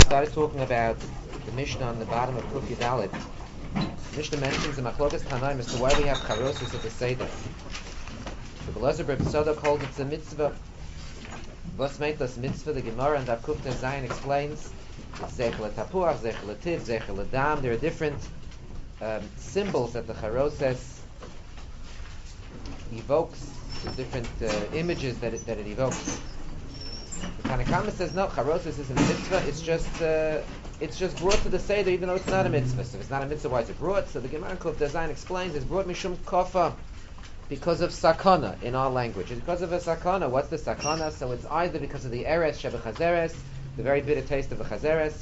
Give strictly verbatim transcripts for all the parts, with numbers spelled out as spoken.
started talking about the Mishnah on the bottom of Kuf Yudalit. Mishnah mentions the Machlokas Tanaim as to why we have Charosis at the Seder. The Belazar Ber B'Soda called it a mitzvah. Vos meitas mitzvah, the Gemara and Daf Kuf Tei Zayin explains it's Zeichel Tapuach, Zeichel Tiv, Zeichel Dam. There are different um, symbols that the Charoses evokes, the different uh, images that it, that it evokes. The Tanakama says no, Charosis isn't a mitzvah. It's just uh, it's just brought to the Seder, even though it's not a mitzvah. So if it's not a mitzvah, why is it brought? So the Gemara Kuf Tei Zayin explains it's brought mishum kofa, because of sakana in our language. It's because of a sakana. What's the sakana? So it's either because of the eres shebechazeres, the very bitter taste of the chazeres,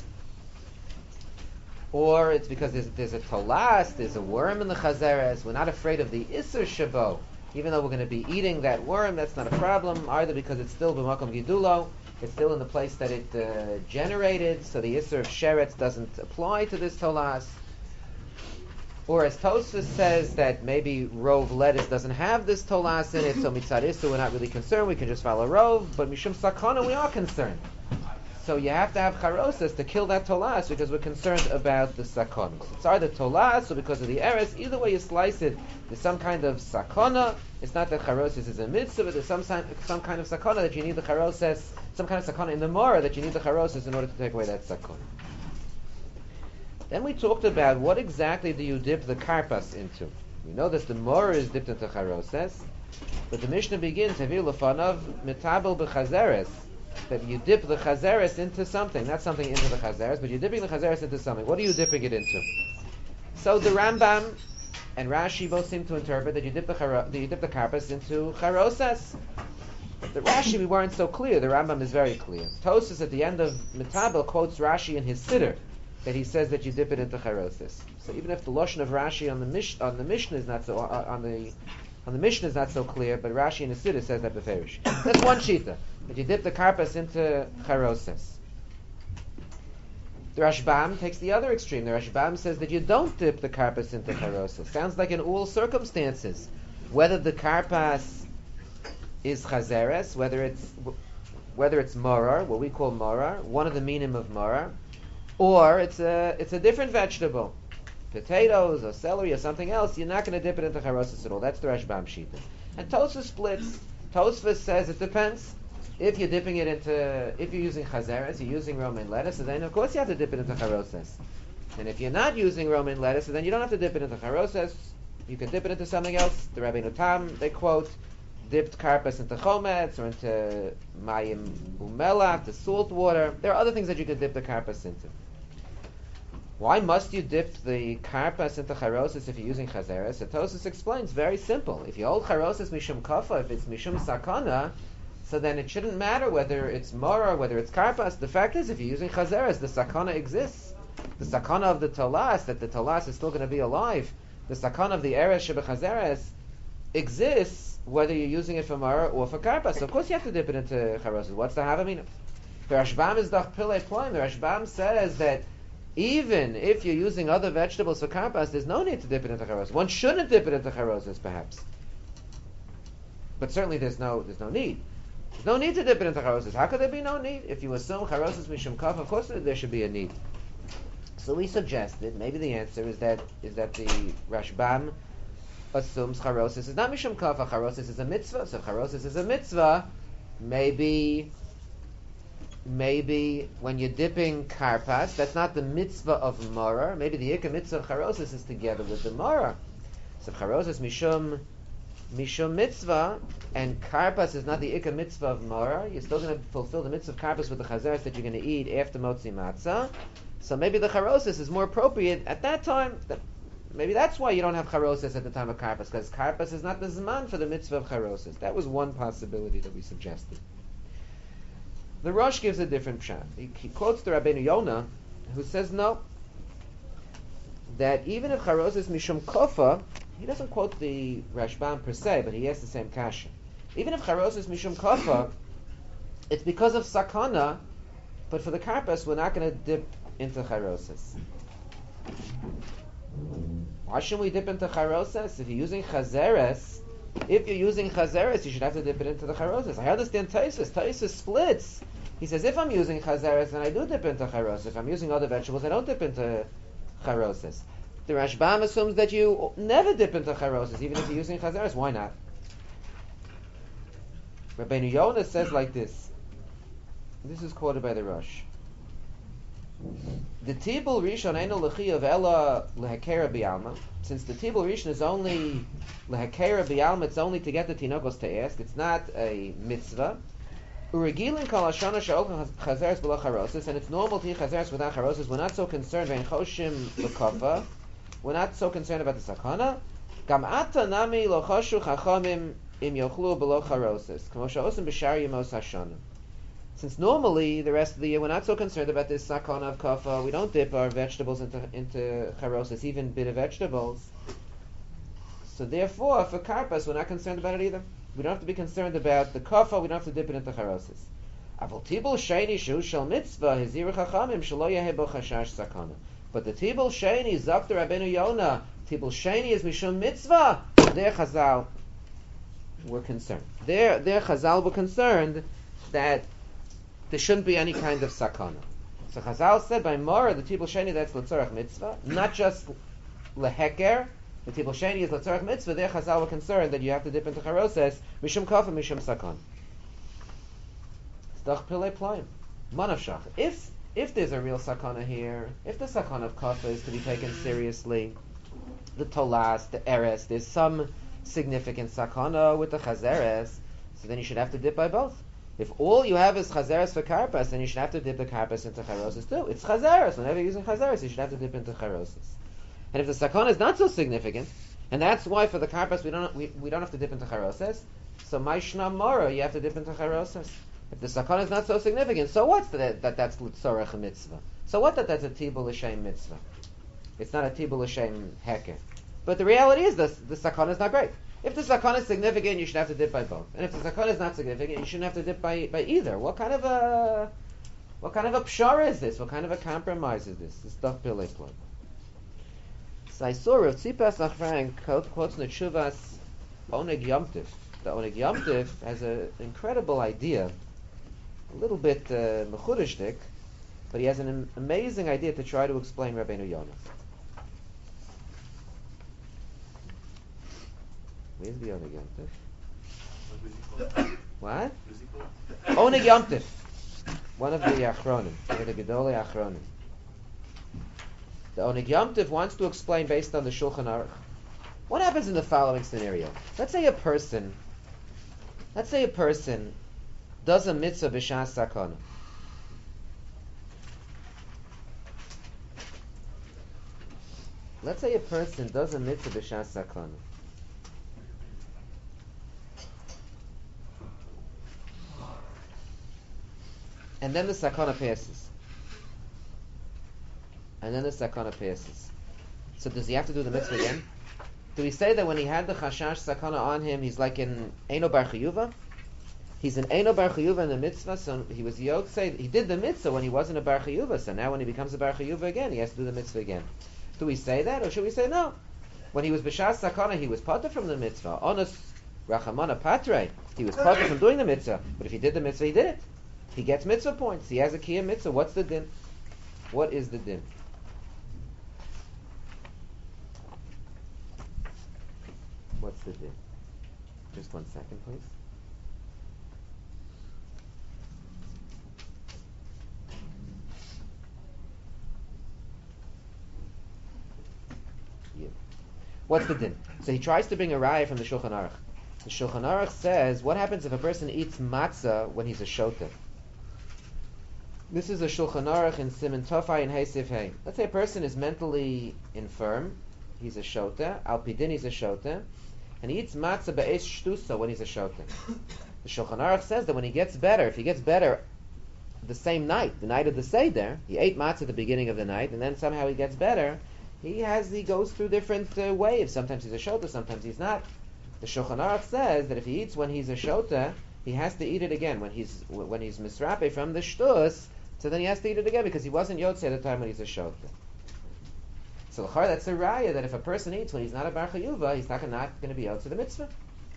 or it's because there's, there's a tolas, there's a worm in the chazeres. We're not afraid of the isser shabo, even though we're going to be eating that worm. That's not a problem. Either because it's still b'makom gidulo, it's still in the place that it uh, generated, so the isser of sheretz doesn't apply to this tolas. Or as Tosfos says that maybe rove lettuce doesn't have this tolas in it, so mitzad isu we're not really concerned, we can just follow rove, but mishum sakana we are concerned. So you have to have charoses to kill that tolas because we're concerned about the sakana. It's either tolas or because of the eres. Either way you slice it, there's some kind of sakana. It's not that charoses is a mitzvah, but there's some some kind of sakana that you need the charoses, some kind of sakana in the morah that you need the charoses in order to take away that sakana. Then we talked about what exactly do you dip the karpas into. We know that the morah is dipped into charoses, but the Mishnah begins Havir lefanav metabel b'chazeres, that you dip the chazeres into something, not something into the chazeres, but you're dipping the chazeres into something. What are you dipping it into? So the Rambam and Rashi both seem to interpret that you dip the charo, that you dip the karpas into charoses. The Rashi we weren't so clear. The Rambam is very clear. Tosfos at the end of metabel quotes Rashi in his Siddur, that he says that you dip it into charosis. So even if the lashon of Rashi on the Mish, on the Mishnah is not so uh, on the on the Mishnah is not so clear, but Rashi in the Siddur says that beferish. That's one shita, that you dip the karpas into charoses. The Rashbam takes the other extreme. The Rashbam says that you don't dip the karpas into charoses. Sounds like in all circumstances, whether the karpas is chazeres, whether it's whether it's morar, what we call morar, one of the minim of morar, or it's a it's a different vegetable, potatoes or celery or something else, you're not going to dip it into charoses at all. That's the Rashbam shita. And Tosfos splits. Tosfos says it depends. If you're dipping it into, if you're using chazeres, you're using romaine lettuce, then of course you have to dip it into charoses. And if you're not using romaine lettuce, then you don't have to dip it into charoses. You can dip it into something else. The Rabbeinu Tam, they quote, dipped karpas into chometz or into mayim umela, to salt water. There are other things that you could dip the karpas into. Why must you dip the karpas into charoses if you're using chazeres? The Tosfos explains, very simple. If you hold charoses mishum kafa, if it's mishum sakana, so then it shouldn't matter whether it's mora, whether it's karpas. The fact is, if you're using chazeres, the sakana exists. The sakana of the tolas, that the tolas is still going to be alive, the sakana of the eres shebechazeres exists, whether you're using it for mora or for karpas. So of course you have to dip it into charoses. What's the havamina? The Rashbam is dach pilei ploim. The Rashbam says that even if you're using other vegetables for karpas, there's no need to dip it into charoses. One shouldn't dip it into charoses, perhaps, but certainly there's no there's no need. There's no need to dip it into charoses. How could there be no need? If you assume charoses mishum kaf, of course there should be a need. So we suggested maybe the answer is that is that the Rashbam assumes charoses is not mishum kaf. Charoses is a mitzvah. So if charoses is a mitzvah, maybe. Maybe when you're dipping karpas, that's not the mitzvah of morar. Maybe the ikka mitzvah of charoses is together with the morar. So if charoses mishum mishum mitzvah and karpas is not the ikka mitzvah of morar, you're still going to fulfill the mitzvah of karpas with the chazeres that you're going to eat after motzi matzah. So maybe the charoses is more appropriate at that time. Maybe that's why you don't have charoses at the time of karpas, because karpas is not the zman for the mitzvah of charoses. That was one possibility that we suggested. The Rosh gives a different pshat. He, he quotes the Rabbeinu Yonah, who says no, that even if charos is mishum kofa, he doesn't quote the Rashbam per se, but he has the same kasha. Even if charos is mishum kofa, it's because of sakana, but for the karpas, we're not going to dip into charoses. Why shouldn't we dip into charoses? If you're using chazeres, If you're using chazeres, you should have to dip it into the charoses. I understand Taisus. Taisus splits. He says, if I'm using chazeres, then I do dip into charosis. If I'm using other vegetables, I don't dip into charosis. The Rashbam assumes that you never dip into charosis, even if you're using chazeres. Why not? Rabbeinu Yonah says like this. This is quoted by the Rosh. The tibul rishon eino l'chiyav ela lehakera bialma. Since the tibul rishon is only lehakera bialma, it's only to get the tinokos to ask. It's not a mitzvah. Uregilin kol hashana she'ol chazeres below charosis, and it's normal to eat chazeres without charosis. We're not so concerned vein choshim l'kafa. We're not so concerned about the sakana. Gam ata nami lo choshu chachamim im yochlu below charosis. Kamo she'osim b'shar yemos hashana. Since normally the rest of the year we're not so concerned about this sakana of kafa, we don't dip our vegetables into into charosis, even bitter vegetables. So therefore, for karpas, we're not concerned about it either. We don't have to be concerned about the kafa. We don't have to dip it into charosis. Avol tibul sheni shu shel mitzvah hizir chachamim shelo yeheh bo chashash sakana. But the tibul sheni zakta Rabbeinu Yonah. Tibul sheni is mishum mitzvah. Their chazal were concerned. Their their chazal were concerned that there shouldn't be any kind of sakana. So Chazal said by Mora, the Tibul Sheni, that's L'tzorach Mitzvah, not just Leheker. The Tibul Sheni is L'tzorach Mitzvah. There Chazal were concerned that you have to dip into Charoses, Mishum Kafa, Mishum Sakana. Stach Pilei Playim. Manavshach. If, if there's a real sakana here, if the sakana of Kafa is to be taken seriously, the Tolas, the Eres, there's some significant sakana with the Chazeres, so then you should have to dip by both. If all you have is chazeres for karpas, then you should have to dip the karpas into charosis too. It's chazeres. Whenever you're using chazeres, you should have to dip into charosis. And if the sakana is not so significant, and that's why for the karpas we don't we, we don't have to dip into charosis, so maishna mora, you have to dip into charosis. If the sakana is not so significant, so what's that, that that's l'tzorech mitzvah? So what that that's a tibul l'shem mitzvah? It's not a tibul l'shem heker. But the reality is this: the sakana is not great. If the sakana is significant, you should have to dip by both. And if the sakana is not significant, you shouldn't have to dip by, by either. What kind of a what kind of a pshara is this? What kind of a compromise is this? This stuff Pilei Playim. So I saw Rav Tzipas Achrank quotes Netshuvas Oneg Yomtiv. The Oneg Yomtiv has an incredible idea, a little bit uh, mechudishdik, but he has an amazing idea to try to explain Rabbeinu Yonah. Where's the Oneg Yomtiv? What? Oneg Yomtiv. One of the Achronim. One of the Gedolei Achronim. The Oneg Yomtiv wants to explain based on the Shulchan Aruch. What happens in the following scenario? Let's say a person, let's say a person does a mitzvah b'shas sakana. Let's say a person does a mitzvah b'shas sakana. And then the sakana passes. And then the sakana passes. So does he have to do the mitzvah again? Do we say that when he had the chashash sakana on him, he's like in Eino Bar Chiyuva? He's in Eino Bar Chiyuva in the mitzvah, so he was Yotzei. He did the mitzvah when he wasn't a Bar Chiyuva, so now when he becomes a Bar Chiyuva again, he has to do the mitzvah again. Do we say that, or should we say no? When he was b'shas sakana, he was pater from the mitzvah. Onus rachamana patre. He was pater from doing the mitzvah, but if he did the mitzvah, he did it. He gets mitzvah points. He has a kiyum mitzvah. What's the din? What is the din? What's the din? Just one second, please. Yeah. What's the din? So he tries to bring a raya from the Shulchan Aruch. The Shulchan Aruch says, what happens if a person eats matzah when he's a shota? This is a Shulchan Aruch in Siman Tofai and Heisif Hey. Let's say a person is mentally infirm. He's a shota. Al Pidin, he's a shota. And he eats matzah be'ez shtusa when he's a shota. The Shulchan Aruch says that when he gets better, if he gets better the same night, the night of the Seder, he ate matzah at the beginning of the night, and then somehow he gets better, he has he goes through different uh, waves. Sometimes he's a shota, sometimes he's not. The Shulchan Aruch says that if he eats when he's a shota, he has to eat it again. When he's when he's misrape from the shtus, so then he has to eat it again because he wasn't yotzei at the time when he's a shota. So l'char, that's a raya that if a person eats when he's not a bar chayuva, he's not, not going to be yotzei the mitzvah.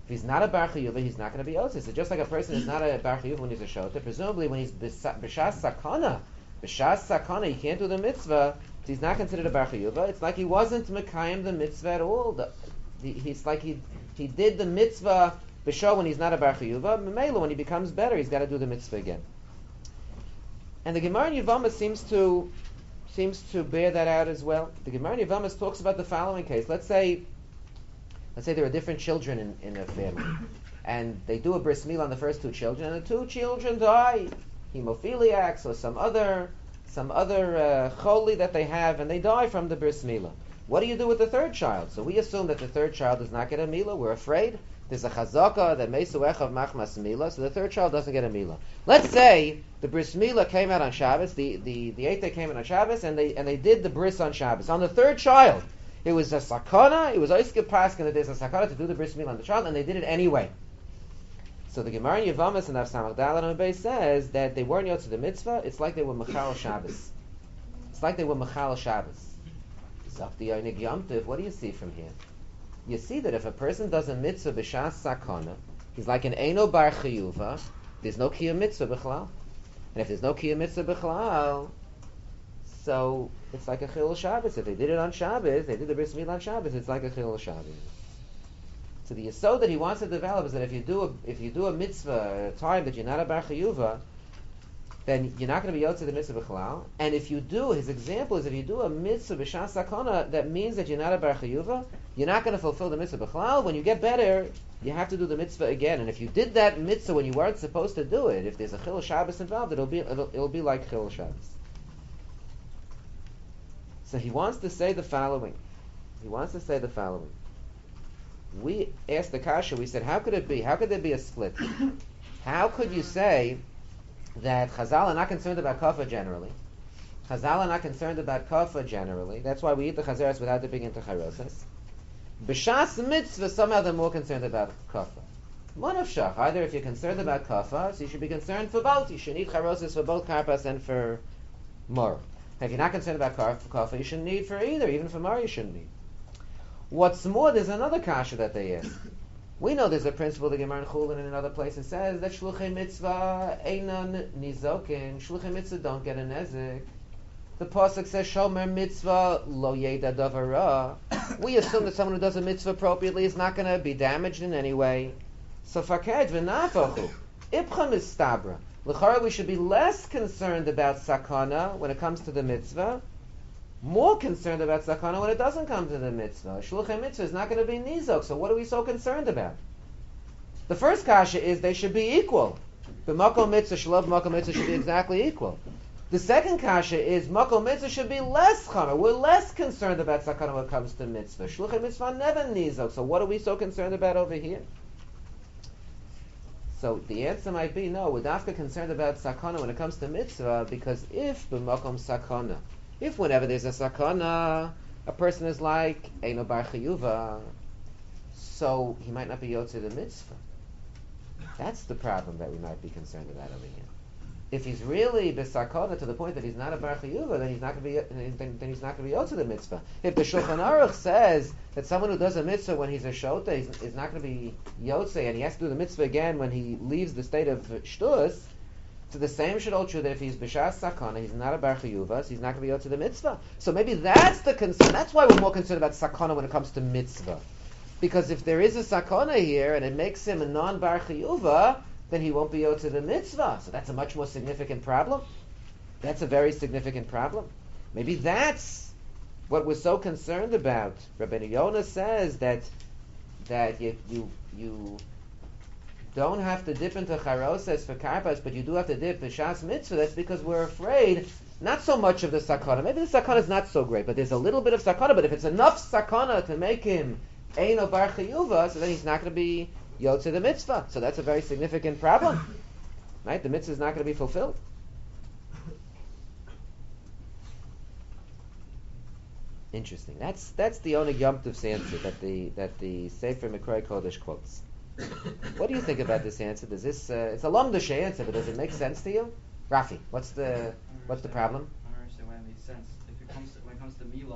If he's not a bar chiyuva, he's not going to be yotze. So just like a person is not a bar chiyuva when he's a shota, presumably when he's b'shas sakana, b'shas sakana, he can't do the mitzvah, so he's not considered a bar chiyuva. It's like he wasn't mekayim the mitzvah at all. The, the, it's like he he did the mitzvah b'sho when he's not a bar chiyuva. Memela, when he becomes better, he's got to do the mitzvah again. And the Gemara in Yevamos seems to seems to bear that out as well. The Gemara in Yevamos talks about the following case. Let's say let's say there are different children in, in a family, and they do a bris milah on the first two children, and the two children die, hemophiliacs or some other some other uh, choli that they have, and they die from the bris milah. What do you do with the third child? So we assume that the third child does not get a milah. We're afraid. There's a chazaka that meisu echav machmas milah, so the third child doesn't get a milah. Let's say the bris milah came out on Shabbos, the the the eighth day came out on Shabbos, and they and they did the bris on Shabbos. On the third child, it was a sakana, it was oiske paskin that there's a sakana to do the bris milah on the child, and they did it anyway. So the Gemara in Yevamos and Av Samach Daled Amud Beis says that they weren't yotze the mitzvah. It's like they were mechal Shabbos. It's like they were mechal Shabbos. Zakti Yonig Yom Tov. What do you see from here? You see that if a person does a mitzvah b'shas sakana, he's like an eino bar chiyuva. There's no kiyum mitzvah b'chlal, and if there's no kiyum mitzvah b'chlal, so it's like a chilul Shabbos. If they did it on Shabbos, they did the bris milah on Shabbos. It's like a chilul Shabbos. So the yesod that he wants to develop is that if you do a if you do a mitzvah at a time that you're not a bar chiyuva, then you're not going to be yotze the mitzvah b'chlal. And if you do, his example is if you do a mitzvah b'shas sakana, that means that you're not a bar chiyuva. You're not going to fulfill the mitzvah b'chlal. When you get better, you have to do the mitzvah again. And if you did that mitzvah when you weren't supposed to do it, if there's a chilul Shabbos involved, it'll be it'll, it'll be like chilul Shabbos. So he wants to say the following. He wants to say the following. We asked the kasha. We said, how could it be? How could there be a split? How could you say that Chazal are not concerned about kafah generally? Chazal are not concerned about kafah generally. That's why we eat the chazeres without dipping into charosas. B'shas mitzvah, somehow they're more concerned about kafah. One of shach. Either if you're concerned about kafah, so you should be concerned for both. You should eat charosas for both karpas and for mor. If you're not concerned about kafah, you shouldn't eat for either. Even for mor, you shouldn't eat. What's more, there's another kasha that they ask. We know there's a principle the Gemara in Chulin in another place it says that shluchei mitzvah einan nizokin. Shluchei mitzvah don't get a nezik. The pasuk says shomer mitzvah lo yeda davara. We assume that someone who does a mitzvah appropriately is not going to be damaged in any way. So faked v'nafachu ipcha mistabra. L'chara we should be less concerned about sakana when it comes to the mitzvah, more concerned about sakana when it doesn't come to the mitzvah. Shluchei mitzvah is not going to be nizok, so what are we so concerned about? The first kasha is they should be equal. The makom mitzvah, shalom makom mitzvah should be exactly equal. The second kasha is makom mitzvah should be less chamer. We're less concerned about sakana when it comes to mitzvah. Shluchei mitzvah never nizok, so what are we so concerned about over here? So the answer might be no, we're dafka concerned about sakana when it comes to mitzvah, because if b'makom sakana, if whenever there's a sakana, a person is like eino bar chiyuva, so he might not be yotze the mitzvah. That's the problem that we might be concerned about over here. If he's really b'sakana to the point that he's not a bar chiyuva, then he's not going to be then, then he's not going to be yotze the mitzvah. If the Shulchan Aruch says that someone who does a mitzvah when he's a shota is, is not going to be yotze, and he has to do the mitzvah again when he leaves the state of shtus, so the same should hold true that if he's b'shas sakana, he's not a bar chiyuva, so he's not going to be yotze the mitzvah. So maybe that's the concern. That's why we're more concerned about sakana when it comes to mitzvah. Because if there is a sakana here and it makes him a non-bar chiyuva, then he won't be yotze the mitzvah. So that's a much more significant problem. That's a very significant problem. Maybe that's what we're so concerned about. Rabbeinu Yonah says that that you you you don't have to dip into charosas for karpas, but you do have to dip for shas mitzvah. That's because we're afraid not so much of the sakana. Maybe the sakana is not so great, but there's a little bit of sakana. But if it's enough sakana to make him eino bar chiyuva, so then he's not going to be yotze the mitzvah. So that's a very significant problem. Right? The mitzvah is not going to be fulfilled. Interesting. That's that's the only Yom Tov's answer that the that the Sefer Mikrei Kodesh quotes. What do you think about this answer? Does this uh, it's a long dashay answer, but does it make sense to you? Rafi, what's the what's the problem? I don't understand why it makes sense. If it comes to, when it comes to milah,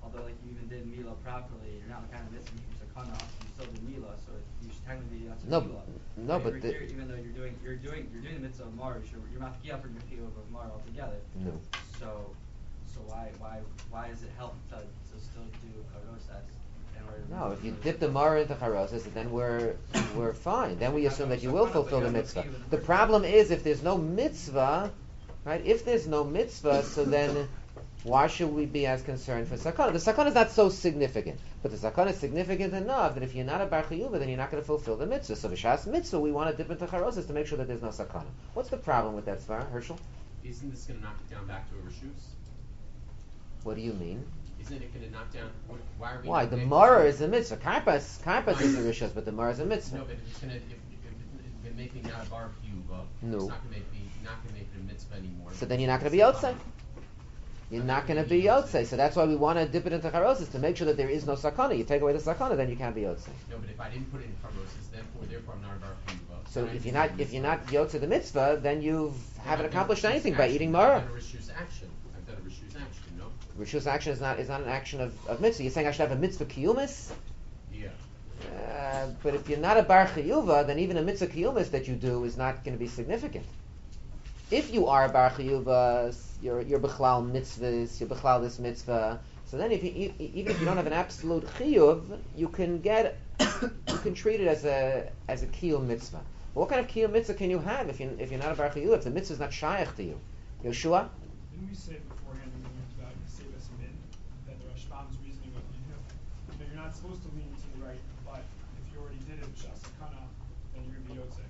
although like you even did Mila properly, you're not kind of missing from Sakana, you still did Mila, so you should technically be Yatsa No, Mila. no, right? but Right the, here, even though you're doing you're doing you're doing the mitzvah of Mar, you're you're mafkiya for your chiyuv of Mar altogether. no. So so why why why does it help to to still do Karosas? No, if you dip the Mara into Charosas, then we're we're fine. Then we assume that you will fulfill the mitzvah. The problem is if there's no mitzvah, right? If there's no mitzvah, so then why should we be as concerned for sakana? The sakana is not so significant, but the sakana is significant enough that if you're not a bar chiyuva, then you're not going to fulfill the mitzvah. So b'shas mitzvah, we want to dip into Charosas to make sure that there's no sakana. What's the problem with that, Svara? Herschel? Isn't this going to knock it down back to a reshus? What do you mean? Isn't it going to knock down? Why are we? Why? The Mara is a mitzvah. Karpas, Karpas is a rishus, but the Mara is a mitzvah. No, but if it's going to, if, if it's going to make me not a bar chiyuva, no. It's not going to make me not going to make it a mitzvah anymore. So then you're not going to be yotzei. You're not going to be yotzei. So that's why we want to dip it into charosas to make sure that there is no sakana. You take away the sakana, then you can't be yotzei. No, but if I didn't put it in charosas, therefore, therefore I'm not a bar chiyuva. So if you're not if you're not yotzei the mitzvah, then you haven't accomplished anything by eating Mara. I've done a reshus action. I've done a reshus action. No. Rishus action is not is not an action of, of mitzvah. You're saying I should have a mitzvah kiyumis? Yeah. Uh, but if you're not a bar chiyuva, then even a mitzvah kiyumis that you do is not going to be significant. If you are a bar chiyuva, you're you're bechlal mitzvahs, you're bechlal this mitzvah. So then, if you, even if you don't have an absolute chiyuv, you can get you can treat it as a as a kiyum mitzvah. But what kind of kiyum mitzvah can you have if you if you're not a bar chiyuva? If the mitzvah is not shaykh to you, Yoshua? Didn't we say beforehand when we went about Sevas Min that the Rashbam's reasoning was you know, that you're not supposed to lean to the right, but if you already did it b'shasakana, then you're gonna be yotzei.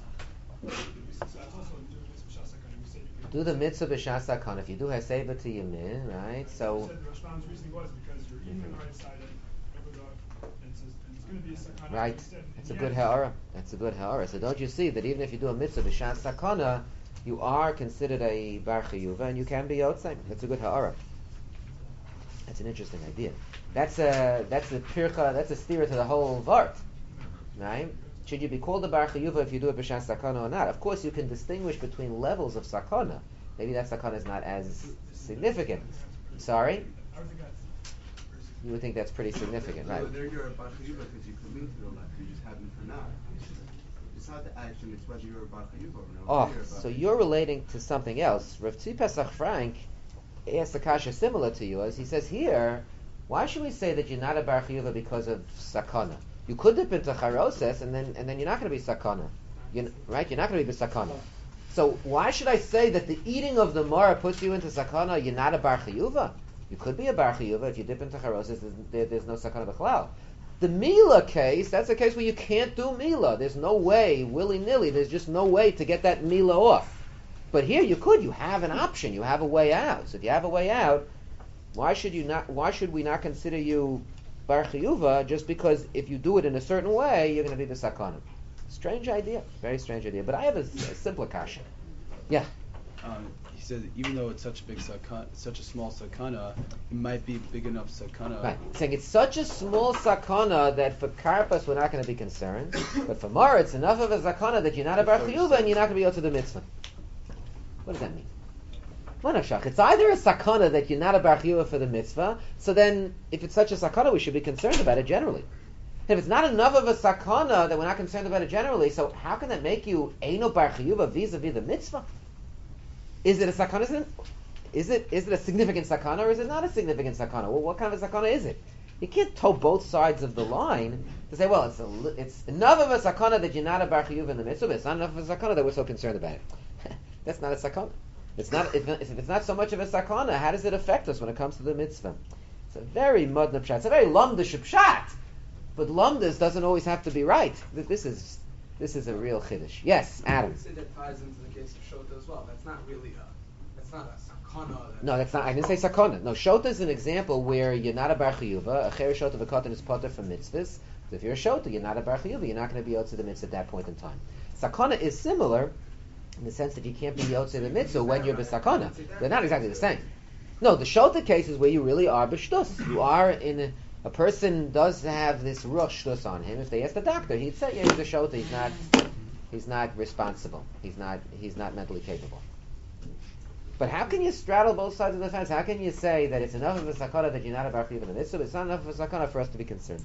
So that's also doing this b'shasakana. We said you Do the mitzvah b'shasakana. If you do haseva to yamin, right? So. We said the Rashbam's reasoning was because you're eating on the right side of the and it's, and it's going to be a sakana. Right. That's a good ha'ara. That's a good ha'ara. So don't you see that even if you do a mitzvah b'shasakana, you are considered a bar chiyuva and you can be yotzei. That's a good ha'ara. That's an interesting idea. That's a that's a pircha. That's a steer to the whole vart, right? Should you be called a bar chiyuva if you do it b'shas sakana or not? Of course, you can distinguish between levels of sakana. Maybe that sakana is not as significant. Sorry, you would think that's pretty significant, right? So there you're a bar chiyuva because you commit to the left. You just happen to not. It's not the action, it's whether you're a bar chiyuva or no. Oh, so you're relating to something else. Rav Tzvi Pesach Frank asked a kasha similar to yours. He says here, why should we say that you're not a bar chiyuva because of sakana? You could dip into charoses and then and then you're not going to be sakana, you're, right? You're not going to be sakana. So why should I say that the eating of the mara puts you into sakana? You're not a bar chiyuva. You could be a bar chiyuva if you dip into charoses. There's, there, there's no sakana b'chlal. The Mila case, that's a case where you can't do Mila. There's no way, willy-nilly, there's just no way to get that Mila off. But here you could, you have an option, you have a way out. So if you have a way out, why should you not? Why should we not consider you bar chiyuva just because if you do it in a certain way, you're going to be the sakana? Strange idea, very strange idea. But I have a, a simpler kasha. Yeah. Um, he says even though it's such a big sakana, such a small sakana, it might be big enough sakana. Right. Saying it's such a small sakana that for karpas we're not going to be concerned, but for mar it's enough of a sakana that you're not a bar chiyuva and you're not going to be able to the mitzvah. What does that mean? It's either a sakana that you're not a bar chiyuva for the mitzvah, so then if it's such a sakana we should be concerned about it generally. If it's not enough of a sakana that we're not concerned about it generally, so how can that make you eino bar chiyuva vis-a-vis the mitzvah? Is it a sakana? Is it, is it is it a significant sakana or is it not a significant sakana? Well, what kind of a sakana is it? You can't toe both sides of the line to say, well, it's a, it's enough of a sakana that you're not a bar chiyuva in the mitzvah, but it's not enough of a sakana that we're so concerned about it. That's not a sakana. It's not. If, if it's not so much of a sakana, how does it affect us when it comes to the mitzvah? It's a very mudna pshat. It's a very lamdish pshat. But lamdas doesn't always have to be right. This is this is a real chiddush. Yes, Adam. I would say that ties into the case of Shota as well. That's not really a. That's not a sakana. That's no, that's not. I didn't say sakana. No, Shota is an example where you're not a bar chiyuva. A cher Shota v'katan is potter from mitzvahs. So if you're a Shota, you're not a bar chiyuva. You're not going to be yotze the mitzvah at that point in time. Sakana is similar in the sense that you can't be yotze the mitzvah when you're b'sakana. They're not exactly the same. No, the Shota case is where you really are b'shtus. You are in a, a person does have this rush shtus on him. If they ask the doctor, he'd say, yeah, he's a Shota. He's not. He's not responsible. He's not. He's not mentally capable. But how can you straddle both sides of the fence? How can you say that it's enough of a sakana that you're not a bar chiyuv in the mitzvah, but it's not enough of a sakana for us to be concerned?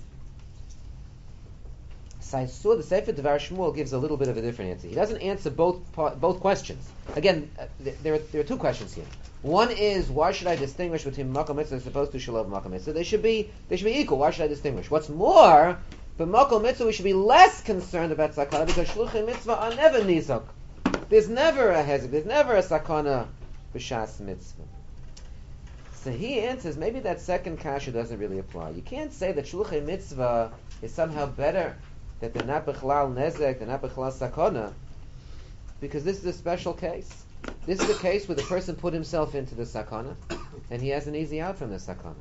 So I saw the Sefer Devar Shmuel gives a little bit of a different answer. He doesn't answer both both questions. Again, uh, there are there are two questions here. One is, why should I distinguish between makom mitzvah as opposed to shalom makom mitzvah? They should be they should be equal. Why should I distinguish? What's more, for makom mitzvah we should be less concerned about sakana because shluchim mitzvah are never nizok. There's never a hezek. There's never a sakana b'shas mitzvah. So he answers, maybe that second kasha doesn't really apply. You can't say that shluchim mitzvah is somehow better, that they're not b'chlal nezek, they're not b'chlal sakana, because this is a special case. This is a case where the person put himself into the sakana, and he has an easy out from the sakana.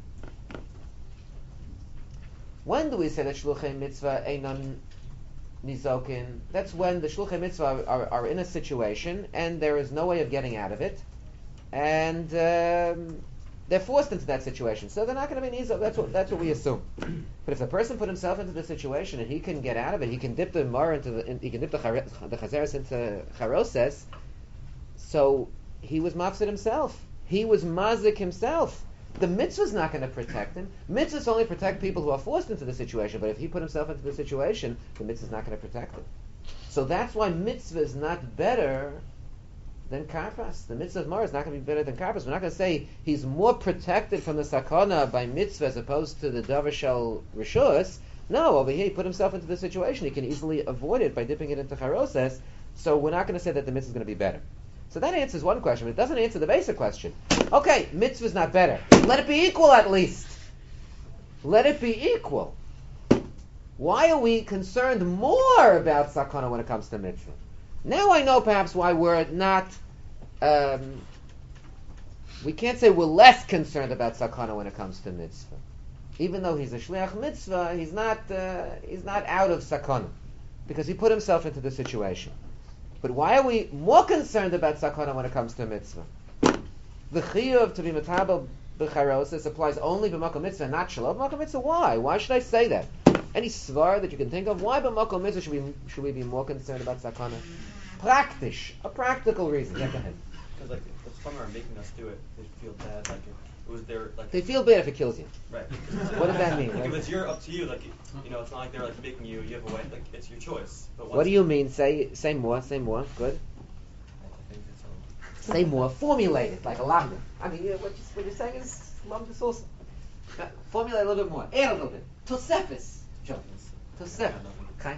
When do we say that shluchei mitzvah einon nizokin? That's when the shluchei mitzvah are, are, are in a situation, and there is no way of getting out of it, and um, they're forced into that situation, so they're not going to be nizok. That's what that's what we assume. But if the person put himself into the situation and he can get out of it, he can dip the mar into the, in, he can dip the, chare, the chazeres into charoses. So he was mafsid himself. He was mazik himself. The mitzvah's not going to protect him. Mitzvahs only protect people who are forced into the situation. But if he put himself into the situation, the mitzvah's not going to protect him. So that's why mitzvah is not better than karpas. The mitzvah of mar is not going to be better than karpas. We're not going to say he's more protected from the sakana by mitzvah as opposed to the davar shel rishus. No, over here he put himself into the situation. He can easily avoid it by dipping it into charoses. So we're not going to say that the mitzvah is going to be better. So that answers one question, but it doesn't answer the basic question. Okay, mitzvah is not better. Let it be equal at least. Let it be equal. Why are we concerned more about sakana when it comes to mitzvah? Now I know perhaps why we're not, um, we can't say we're less concerned about sakana when it comes to mitzvah. Even though he's a shliach mitzvah, he's not, uh, he's not out of sakana, because he put himself into the situation. But why are we more concerned about sakana when it comes to mitzvah? The chiyuv to be metabel b'charosis applies only b'makom mitzvah, not shalom b'makom mitzvah. Why? Why should I say that? Any svar that you can think of? Why b'makom mitzvah should we should we be more concerned about sakana? Praktish, a practical reason. Yeah, go ahead. Because like if the plumber are making us do it, they feel bad. Like if it was their like. They feel bad if it kills you. Right. What does that mean? Like Right? if it's your up to you, like you know, it's not like they're like making you. You have a way. Like it's your choice. But once What do you mean? Say say more. Say more. Good. I think it's all. Say more. Formulate it like a lamda. I mean, you know, what, you, what you're saying is lamda also. Formulate a little bit more. Add a little bit. Tosefis. Joe. Tosefis. Okay.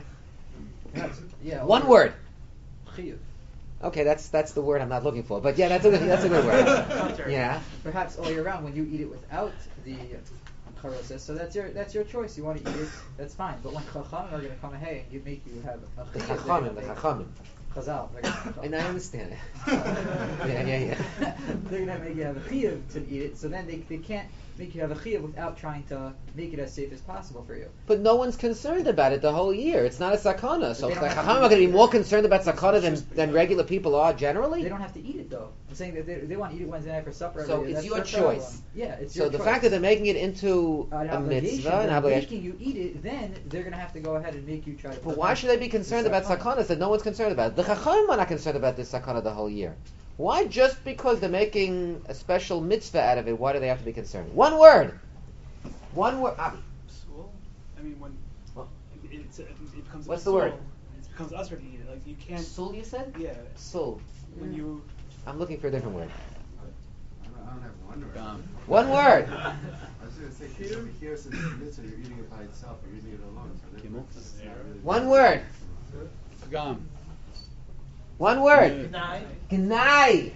Yeah. One or- word. Chiyuv. Okay, that's that's the word I'm not looking for. But yeah, that's a good, that's a good word. Contrary. Yeah. Perhaps all year round when you eat it without the charoses, so that's your that's your choice. You want to eat it, that's fine. But when chachamim are going to come ahead and you make you have a The chiyuv, they're chachamim, gonna the make- chachamim. Chazal. they're gonna- And I understand it. yeah, yeah, yeah. They're gonna make you have a chiyuv to eat it, so then they they can't make you have a chiyuv without trying to make it as safe as possible for you. But no one's concerned about it the whole year. It's not a sakana. So But they if the don't have chachamim to are going to be eat more it. concerned about sakana than, than regular people are generally. They don't have to eat it though. I'm saying that they, they want to eat it Wednesday night for supper. So every day. it's That's your their problem. choice. Yeah, it's So your the choice. fact that they're making it into Uh, an a obligation, mitzvah, an they're obligation. making you eat it, then they're gonna have to go ahead and make you try to. But why should they be concerned about sakanas that no one's concerned about? The chachamim are not concerned about this sakana the whole year. Why, just because they're making a special mitzvah out of it, why do they have to be concerned? One word. One word. Abi. Soul? I mean, when What? it, it's, it becomes What's a the soul, word? It becomes usher to eat it. Like you can't. Sul, you said? Yeah. Sul. When you. I'm looking for a different word. I don't, I don't have one word. Um, One word. I was going to say, because over here, since it's mitzvah, you're eating it by itself, you're eating it alone. So then Gimel? it's not really- One word. Gam. One word. Yeah. Gnai.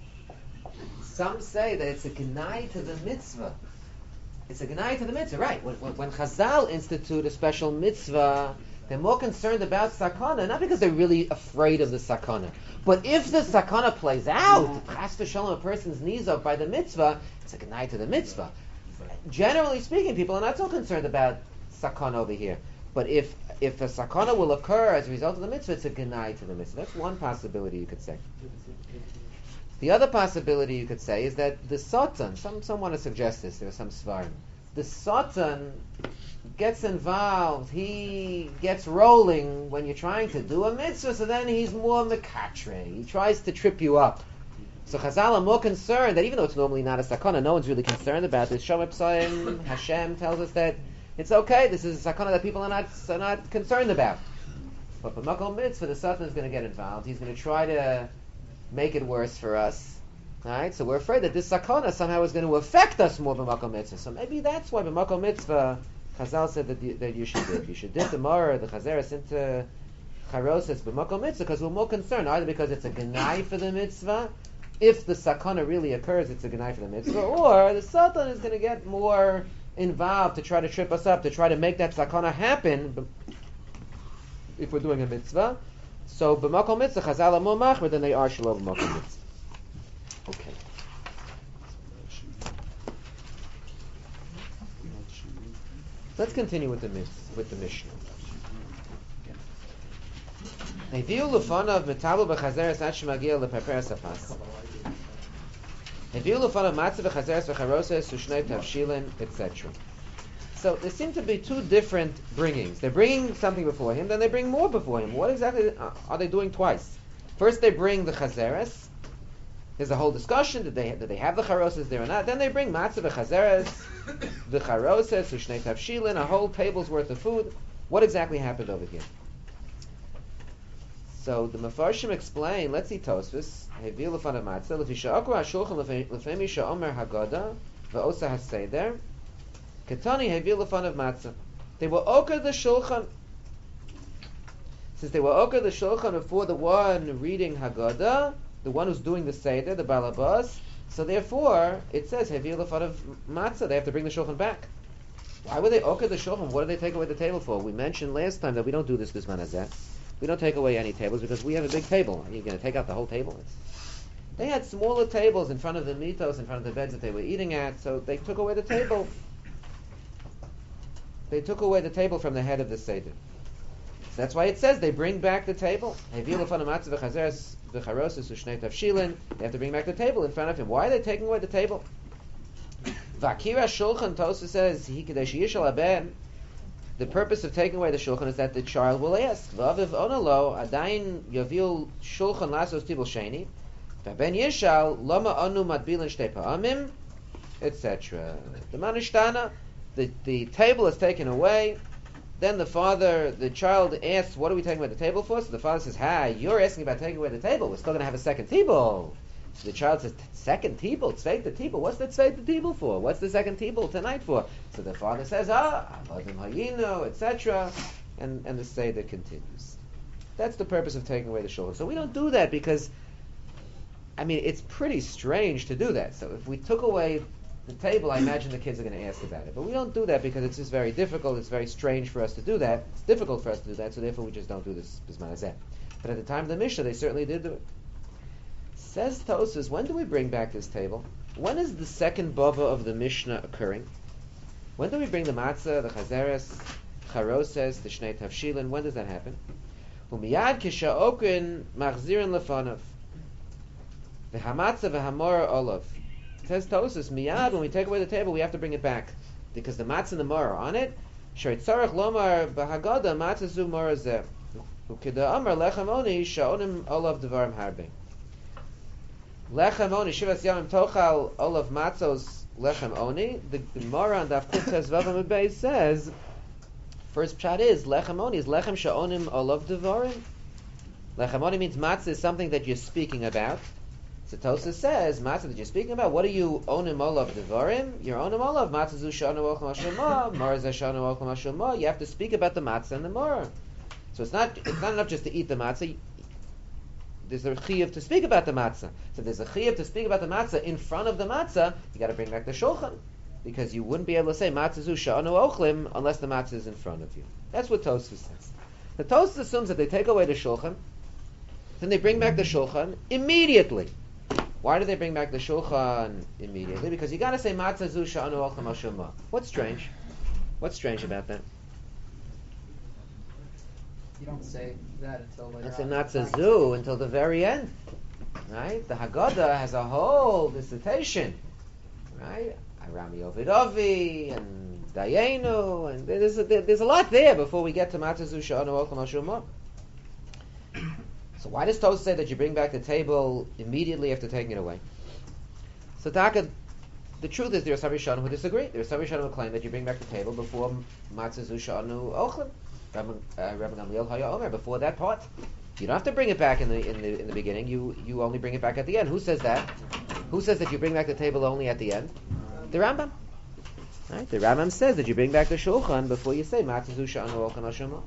Some say that it's a gnai to the mitzvah. It's a gnai to the mitzvah, right? When, when, when Chazal institute a special mitzvah, they're more concerned about sakana, not because they're really afraid of the sakana, but if the sakana plays out, if chas v'shalom a person's knees up by the mitzvah, it's a gnai to the mitzvah. Generally speaking, people are not so concerned about sakana over here. But if if a sakana will occur as a result of the mitzvah, it's a gnai to the mitzvah. That's one possibility you could say. The other possibility you could say is that the Satan, some, some want to suggest this, there are some svarim, the Satan gets involved, he gets rolling when you're trying to do a mitzvah, so then he's more mekatre, he tries to trip you up. So Chazal are more concerned that even though it's normally not a sakana, no one's really concerned about this. Shomer Psoim, Hashem tells us that it's okay. This is a sakana that people are not are not concerned about. But b'makom mitzvah, the Satan is going to get involved. He's going to try to make it worse for us. Right? So we're afraid that this sakana somehow is going to affect us more b'makom mitzvah. So maybe that's why b'makom mitzvah, Chazal said that, the, that you should dip. You should dip the Mara, the Chazeres into Charoses b'makom mitzvah because we're more concerned either because it's a genai for the mitzvah. If the sakana really occurs, it's a genai for the mitzvah, or the Satan is going to get more involved to try to trip us up, to try to make that sakana happen if we're doing a mitzvah. So, b'makom mitzvah, chazal are more machmer than they are shalom b'makom mitzvah. Okay. Let's continue with the with the Mishnah. Heviu lefanav metabu b'chazeres ad shemagia leperperes hapas. Heviu lefanav matzah b'chazeres v'charoses ushnei tavshilin, et cetera. So there seem to be two different bringings. They're bringing something before him, then they bring more before him. What exactly are they doing twice? First they bring the chazeres. There's a whole discussion. Did they did they have the charoses there or not? Then they bring matzah v'chazeres, v'charoses ushnei tavshilin, a whole table's worth of food. What exactly happened over here? So the Mefarshim explain. Let's see Tosfos. Heviu lefanav matzah lefisha akra hashulchan lefemi she'omer haggadah ve'osa haseder. Ketani heviu lefanav matzah. They were oker the shulchan. Since they were oker the shulchan before the one reading Haggadah, the one who's doing the seder, the balabas. So therefore, it says heviu lefanav matzah. They have to bring the shulchan back. Why would they oker the shulchan? What did they take away the table for? We mentioned last time that we don't do this bisman hazeh. We don't take away any tables because we have a big table. Are you going to take out the whole table? It's, they had smaller tables in front of the mitos, in front of the beds that they were eating at, so they took away the table. They took away the table from the head of the seder. So that's why it says they bring back the table. They have to bring back the table in front of him. Why are they taking away the table? Vakira Shulchan, Tosa says, the purpose of taking away the shulchan is that the child will ask, "V'aviv onalo adayin yavil shulchan lasos tibul sheni, v'ben yishal lama anu matbilin shtei pa'amim," et cetera. The manishtana, the the table is taken away. Then the father, the child asks, "What are we taking away the table for?" So the father says, "Hi, you're asking about taking away the table. We're still going to have a second table." So the child says, second table, tzveita table. What's the tzveita table for? What's the second table tonight for? So the father says, ah, avadim hayinu, et cetera. And and the seder continues. That's the purpose of taking away the shulchan. So we don't do that because, I mean, it's pretty strange to do that. So if we took away the table, I imagine the kids are going to ask about it. But we don't do that because it's just very difficult. It's very strange for us to do that. It's difficult for us to do that, so therefore we just don't do this bisman hazeh. But at the time of the Mishnah, they certainly did do it. Says Tosfos, when do we bring back this table? When is the second bava of the Mishnah occurring? When do we bring the matzah, the chazeres, charoses, the shnei tavshilin? When does that happen? Umiyad kisha'okrin machzirin lefanav. V'hamatzah v'hamora olav. Says Tosfos, miyad, when we take away the table, we have to bring it back. Because the matzah and the mora are on it. Sharitzarach lomar b'haggadah matzah zu mora zeh. Ukida amar lechem oni sha'onim olav devarim harbin. Lechem oni shivas yamim tochal olav matzos lechem oni. The Gemara on Daf Kuf Vavam Beis says, first pshat is lechem oni is lechem sha'onim olav devarim. Lechem oni means matzah is something that you're speaking about. So Tosfos says matzah that you're speaking about. What are you onim olav devarim? You're onim olav matzah zu shanu ochel mashulma. Mara ze shanu ochel mashulma. You have to speak about the matzah and the mara. So it's not it's not enough just to eat the matzah. There's a chiyuv to speak about the matzah. So there's a chiyuv to speak about the matzah in front of the matzah. You got to bring back the shulchan because you wouldn't be able to say matzah zu sha'anu ochlim unless the matzah is in front of you. That's what Tosfos says. The Tosfos assumes that they take away the shulchan, then they bring back the shulchan immediately. Why do they bring back the shulchan immediately? Because you got to say matzah zu sha'anu ochlim hashema. What's strange? What's strange about that? You don't say that until later. It's not zu until the very end, right? The Haggadah has a whole dissertation, right? Arami Ovidovi and Dayenu, and there's a, there's a lot there before we get to Matzazu Sha'anu Ochel Mashumah. So why does Tos say that you bring back the table immediately after taking it away? So Taka, the truth is there are some Rishonim who disagree. There are some Rishonim who claim that you bring back the table before Matzah Zu Sha'anu Ochlim. Rabbi Gamliel Haya Omer, before that part. You don't have to bring it back in the in the in the beginning. You you only bring it back at the end. Who says that? Who says that you bring back the table only at the end? The Rambam. Right? The Rambam says that you bring back the Shulchan before you say Matzah Zu Sha'anu Ochlim Hashema.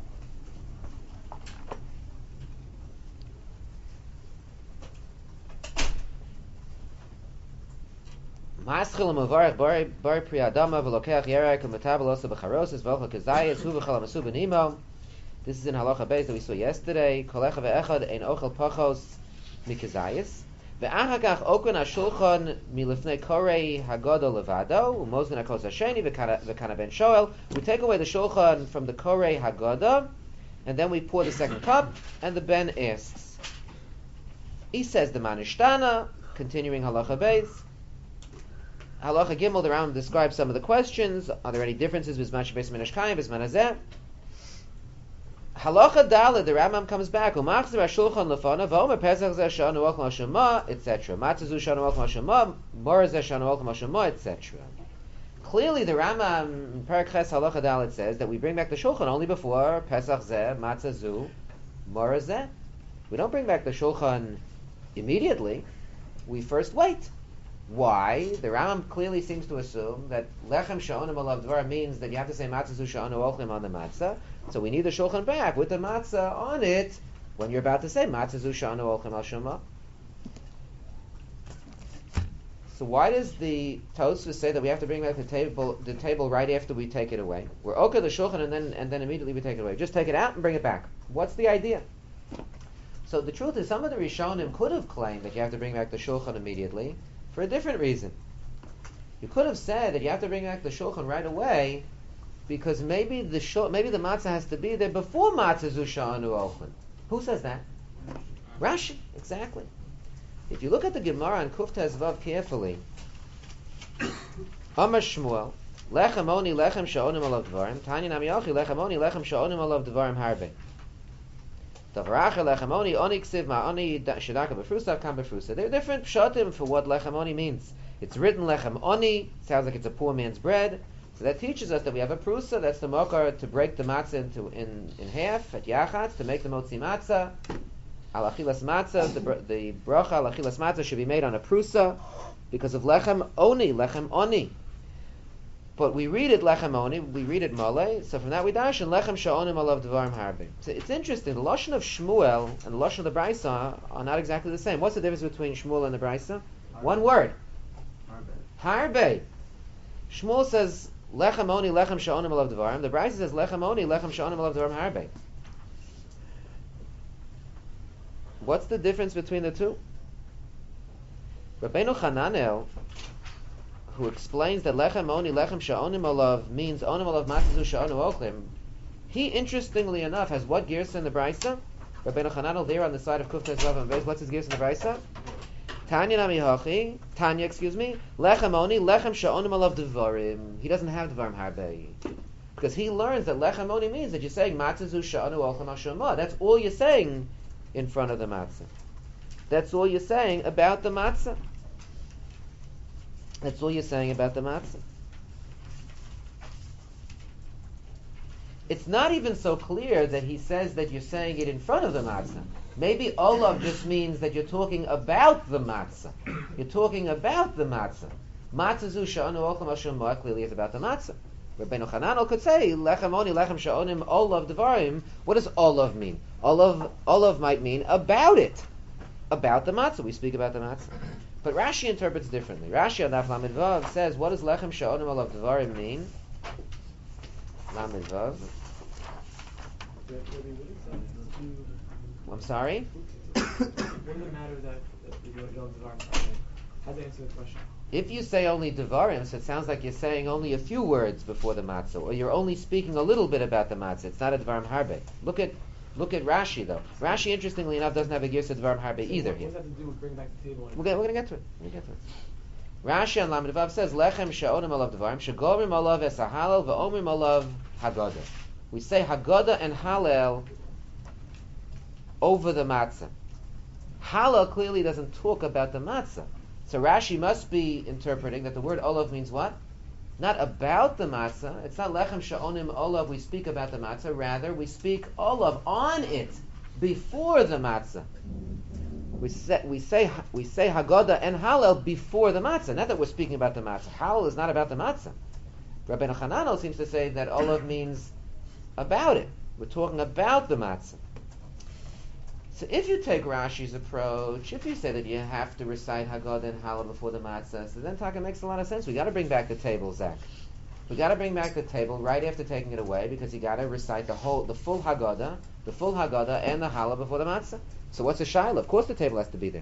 Maschil Mavarach Bar Bar Pri Adama V'Lokeach Yerek U'Metabel Osa B'Charosis V'Ocha Kezayis Hu V'Chal Amasu B'Nimo. This is in Halacha Beis that we saw yesterday. Kolecha Ve'echad Ein Ochel Pachos Mikezayis Ve'achakach Okon HaShulchan Milifnei Korei Hagodo Levado U'Mozgen HaKos HaSheni V'Kana Ben Shoel. We take away the Shulchan from the Korei Hagodo, and then we pour the second cup, and the Ben asks. He says the Manishtana, continuing Halacha Beis. Halacha Gimel, the Rambam describes some of the questions. Are there any differences with Zman Shebeis Menashkayim, Zman Hazeh? Halacha Daled, the Rambam comes back. Umachzer HaShulchan Lefana, V'omer Pesach Zeh Shanu Ochem HaShema, et cetera. Matzah Zu Shanu Ochem HaShema, Mor Zeh Shanu Ochem HaShema, et cetera. Clearly, the Rambam in Perek Ches Halacha Daled says that we bring back the Shulchan only before Pesach Zeh, Matzah Zu, Mor Zeh. We don't bring back the Shulchan immediately. We first wait. Why? The Rambam clearly seems to assume that lechem sha'onim alav dvar means that you have to say matzah zu sha'onu ochlim on the matzah. So we need the shulchan back with the matzah on it when you're about to say matzah zu sha'onu ochlim al shema. So why does the Tosfos say that we have to bring back the table the table right after we take it away? We're okay the shulchan and then and then immediately we take it away. Just take it out and bring it back. What's the idea? So the truth is, some of the Rishonim could have claimed that you have to bring back the shulchan immediately for a different reason. You could have said that you have to bring back the shulchan right away because maybe the shul, maybe the matzah has to be there before matzah zu sha'anu ochlim. Who says that? Rashi, exactly. If you look at the Gemara on Kuf Tez Vav carefully, Amar Shmuel, lechem oni lechem sha'onim alav dvarim, Tanya nami achi lechem oni lechem sha'onim alav dvarim harbe. Davaracha lechem oni oni ksiv ma oni shadaka befrusa kam befrusa. There are different pshatim for what lechem oni means. It's written lechem oni, sounds like it's a poor man's bread. So that teaches us that we have a prusa, that's the mokar to break the matzah into in, in half at yachatz to make the motzi matzah. Al achilas matzah, the the bracha al achilas matzah should be made on a prusa because of lechem oni, lechem oni. But we read it lechem oni, we read it male. So from that we dash and lechem sha'onim alav devarim harbe. So it's interesting. The lashon of Shmuel and the lashon of the Brisa are not exactly the same. What's the difference between Shmuel and the Brisa? One word. Harbe. Harbe. Shmuel says lechem oni, lechem sha'onim alav devarim. The Brisa says lechem oni, lechem sha'onim alav devarim harbe. What's the difference between the two? Rabbeinu Chananel, who explains that lechem oni, lechem sha'onim alav means onim alav matzah zu sha'onu ochlim, he interestingly enough has what girsa in the Brisa? Rabbeinu Chananel there on the side of Kuf Tez Vav and Beis. What's his girsa in the Brisa? Tanya nami hachi, Tanya, excuse me, lechem oni, lechem sha'onim alav devarim. He doesn't have devarim harbe. Because he learns that lechem oni means that you're saying matzah zu sha'onu ochlim hashema. That's all you're saying in front of the matzah. That's all you're saying about the matzah. That's all you're saying about the matzah. It's not even so clear that he says that you're saying it in front of the matzah. Maybe olav just means that you're talking about the matzah. You're talking about the matzah. Matzah zu sha'anu ochlim hashema clearly is about the matzah. Rabbeinu Chananel could say lechem oni, lechem sha'onim olav devarim. What does olav mean? Olav, olav might mean about it, about the matzah. We speak about the matzah. But Rashi interprets differently. Rashi on Daf Lamed Vav says, what does lechem sha'onim olav devarim mean? Lamed Vav. I'm sorry? Wouldn't it matter that, that you don't know devarim? How do you answer the question? If you say only devarim, so it sounds like you're saying only a few words before the matzah, or you're only speaking a little bit about the matzah. It's not a devarim harbe. Look at look at Rashi though. Rashi, interestingly enough, doesn't have a girsa devarim harbe so either what here. What does that have to do with bring back the table? We're going to get to it. We're going to get to it. Rashi on Lamed Vav says lechem sha'onim alav devarim shegorim alav es halal ve'omrim alav haggadah. We say haggadah and halal over the matzah. Halal clearly doesn't talk about the matzah. So Rashi must be interpreting that the word olav means what? Not about the matzah. It's not lechem sha'onim olav, we speak about the matzah. Rather, we speak olav on it before the matzah. We say we say we say Haggadah and Hallel before the matzah. Not that we're speaking about the matzah. Hallel is not about the matzah. Rabbeinu Hananel seems to say that olav means about it. We're talking about the matzah. So if you take Rashi's approach, if you say that you have to recite Haggadah and Hallel before the matzah, so then Taka makes a lot of sense. We got to bring back the table, Zach. We got to bring back the table right after taking it away, because you got to recite the whole, the full Haggadah, the full Haggadah and the Hallel before the matzah. So what's the shaila? Of course, the table has to be there.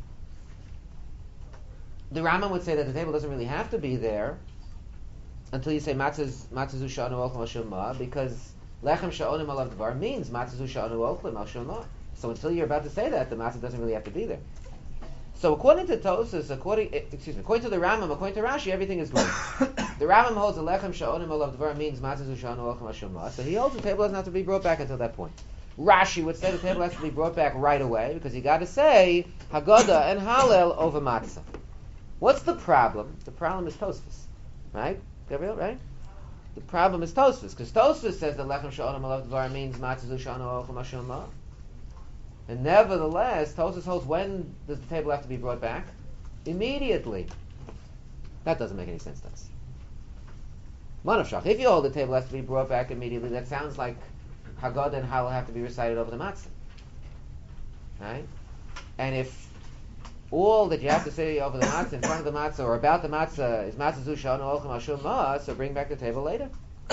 The Rambam would say that the table doesn't really have to be there until you say matzah matzah sha'anu olchem al shema, because lechem sha'onim alav dvar means matzah sha'anu olchem al shema. So until you're about to say that, the matzah doesn't really have to be there. So according to Tosas, according excuse me, according to the Rambam, according to Rashi, everything is good. The Rambam holds the lechem sha'onim alav dvar means matzah sha'anu olchem al shema. So he holds the table doesn't have to be brought back until that point. Rashi would say the table has to be brought back right away because you got to say Haggadah and Hallel over matzah. What's the problem? The problem is Tosfos, right? Gabriel, right? The problem is Tosfos, because Tosfos says that lechem sha'onim alav dvar means matzah sha'anu olchem al shema. And nevertheless, Tosfos holds when does the table have to be brought back? Immediately. That doesn't make any sense to us. Manavshach, if you hold the table has to be brought back immediately, that sounds like Haggadah and Hallel have to be recited over the matzah. Right? And if all that you have to say over the matzah, in front of the matzah, or about the matzah, is matzah zu sha'anu olchem al shema, so bring back the table later.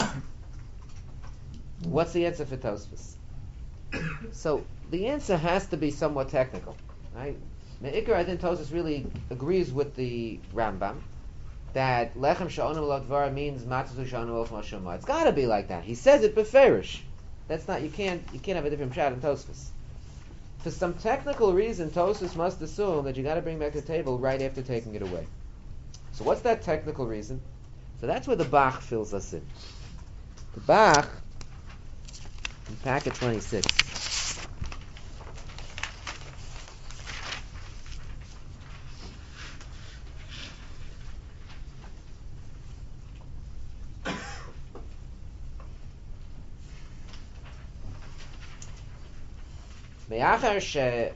What's the answer for Tosfos? So the answer has to be somewhat technical, right? Me'ikar, I think Tosfos really agrees with the Rambam that lechem sha'onim alav dvar means matzah zu sha'anu olchem al shema. It's got to be like that. He says it beferish. That's not you can't you can't have a different shot in Tosfos. For some technical reason, Tosfos must assume that you got to bring back the table right after taking it away. So what's that technical reason? So that's where the Bach fills us in. The Bach in packet twenty-six. At least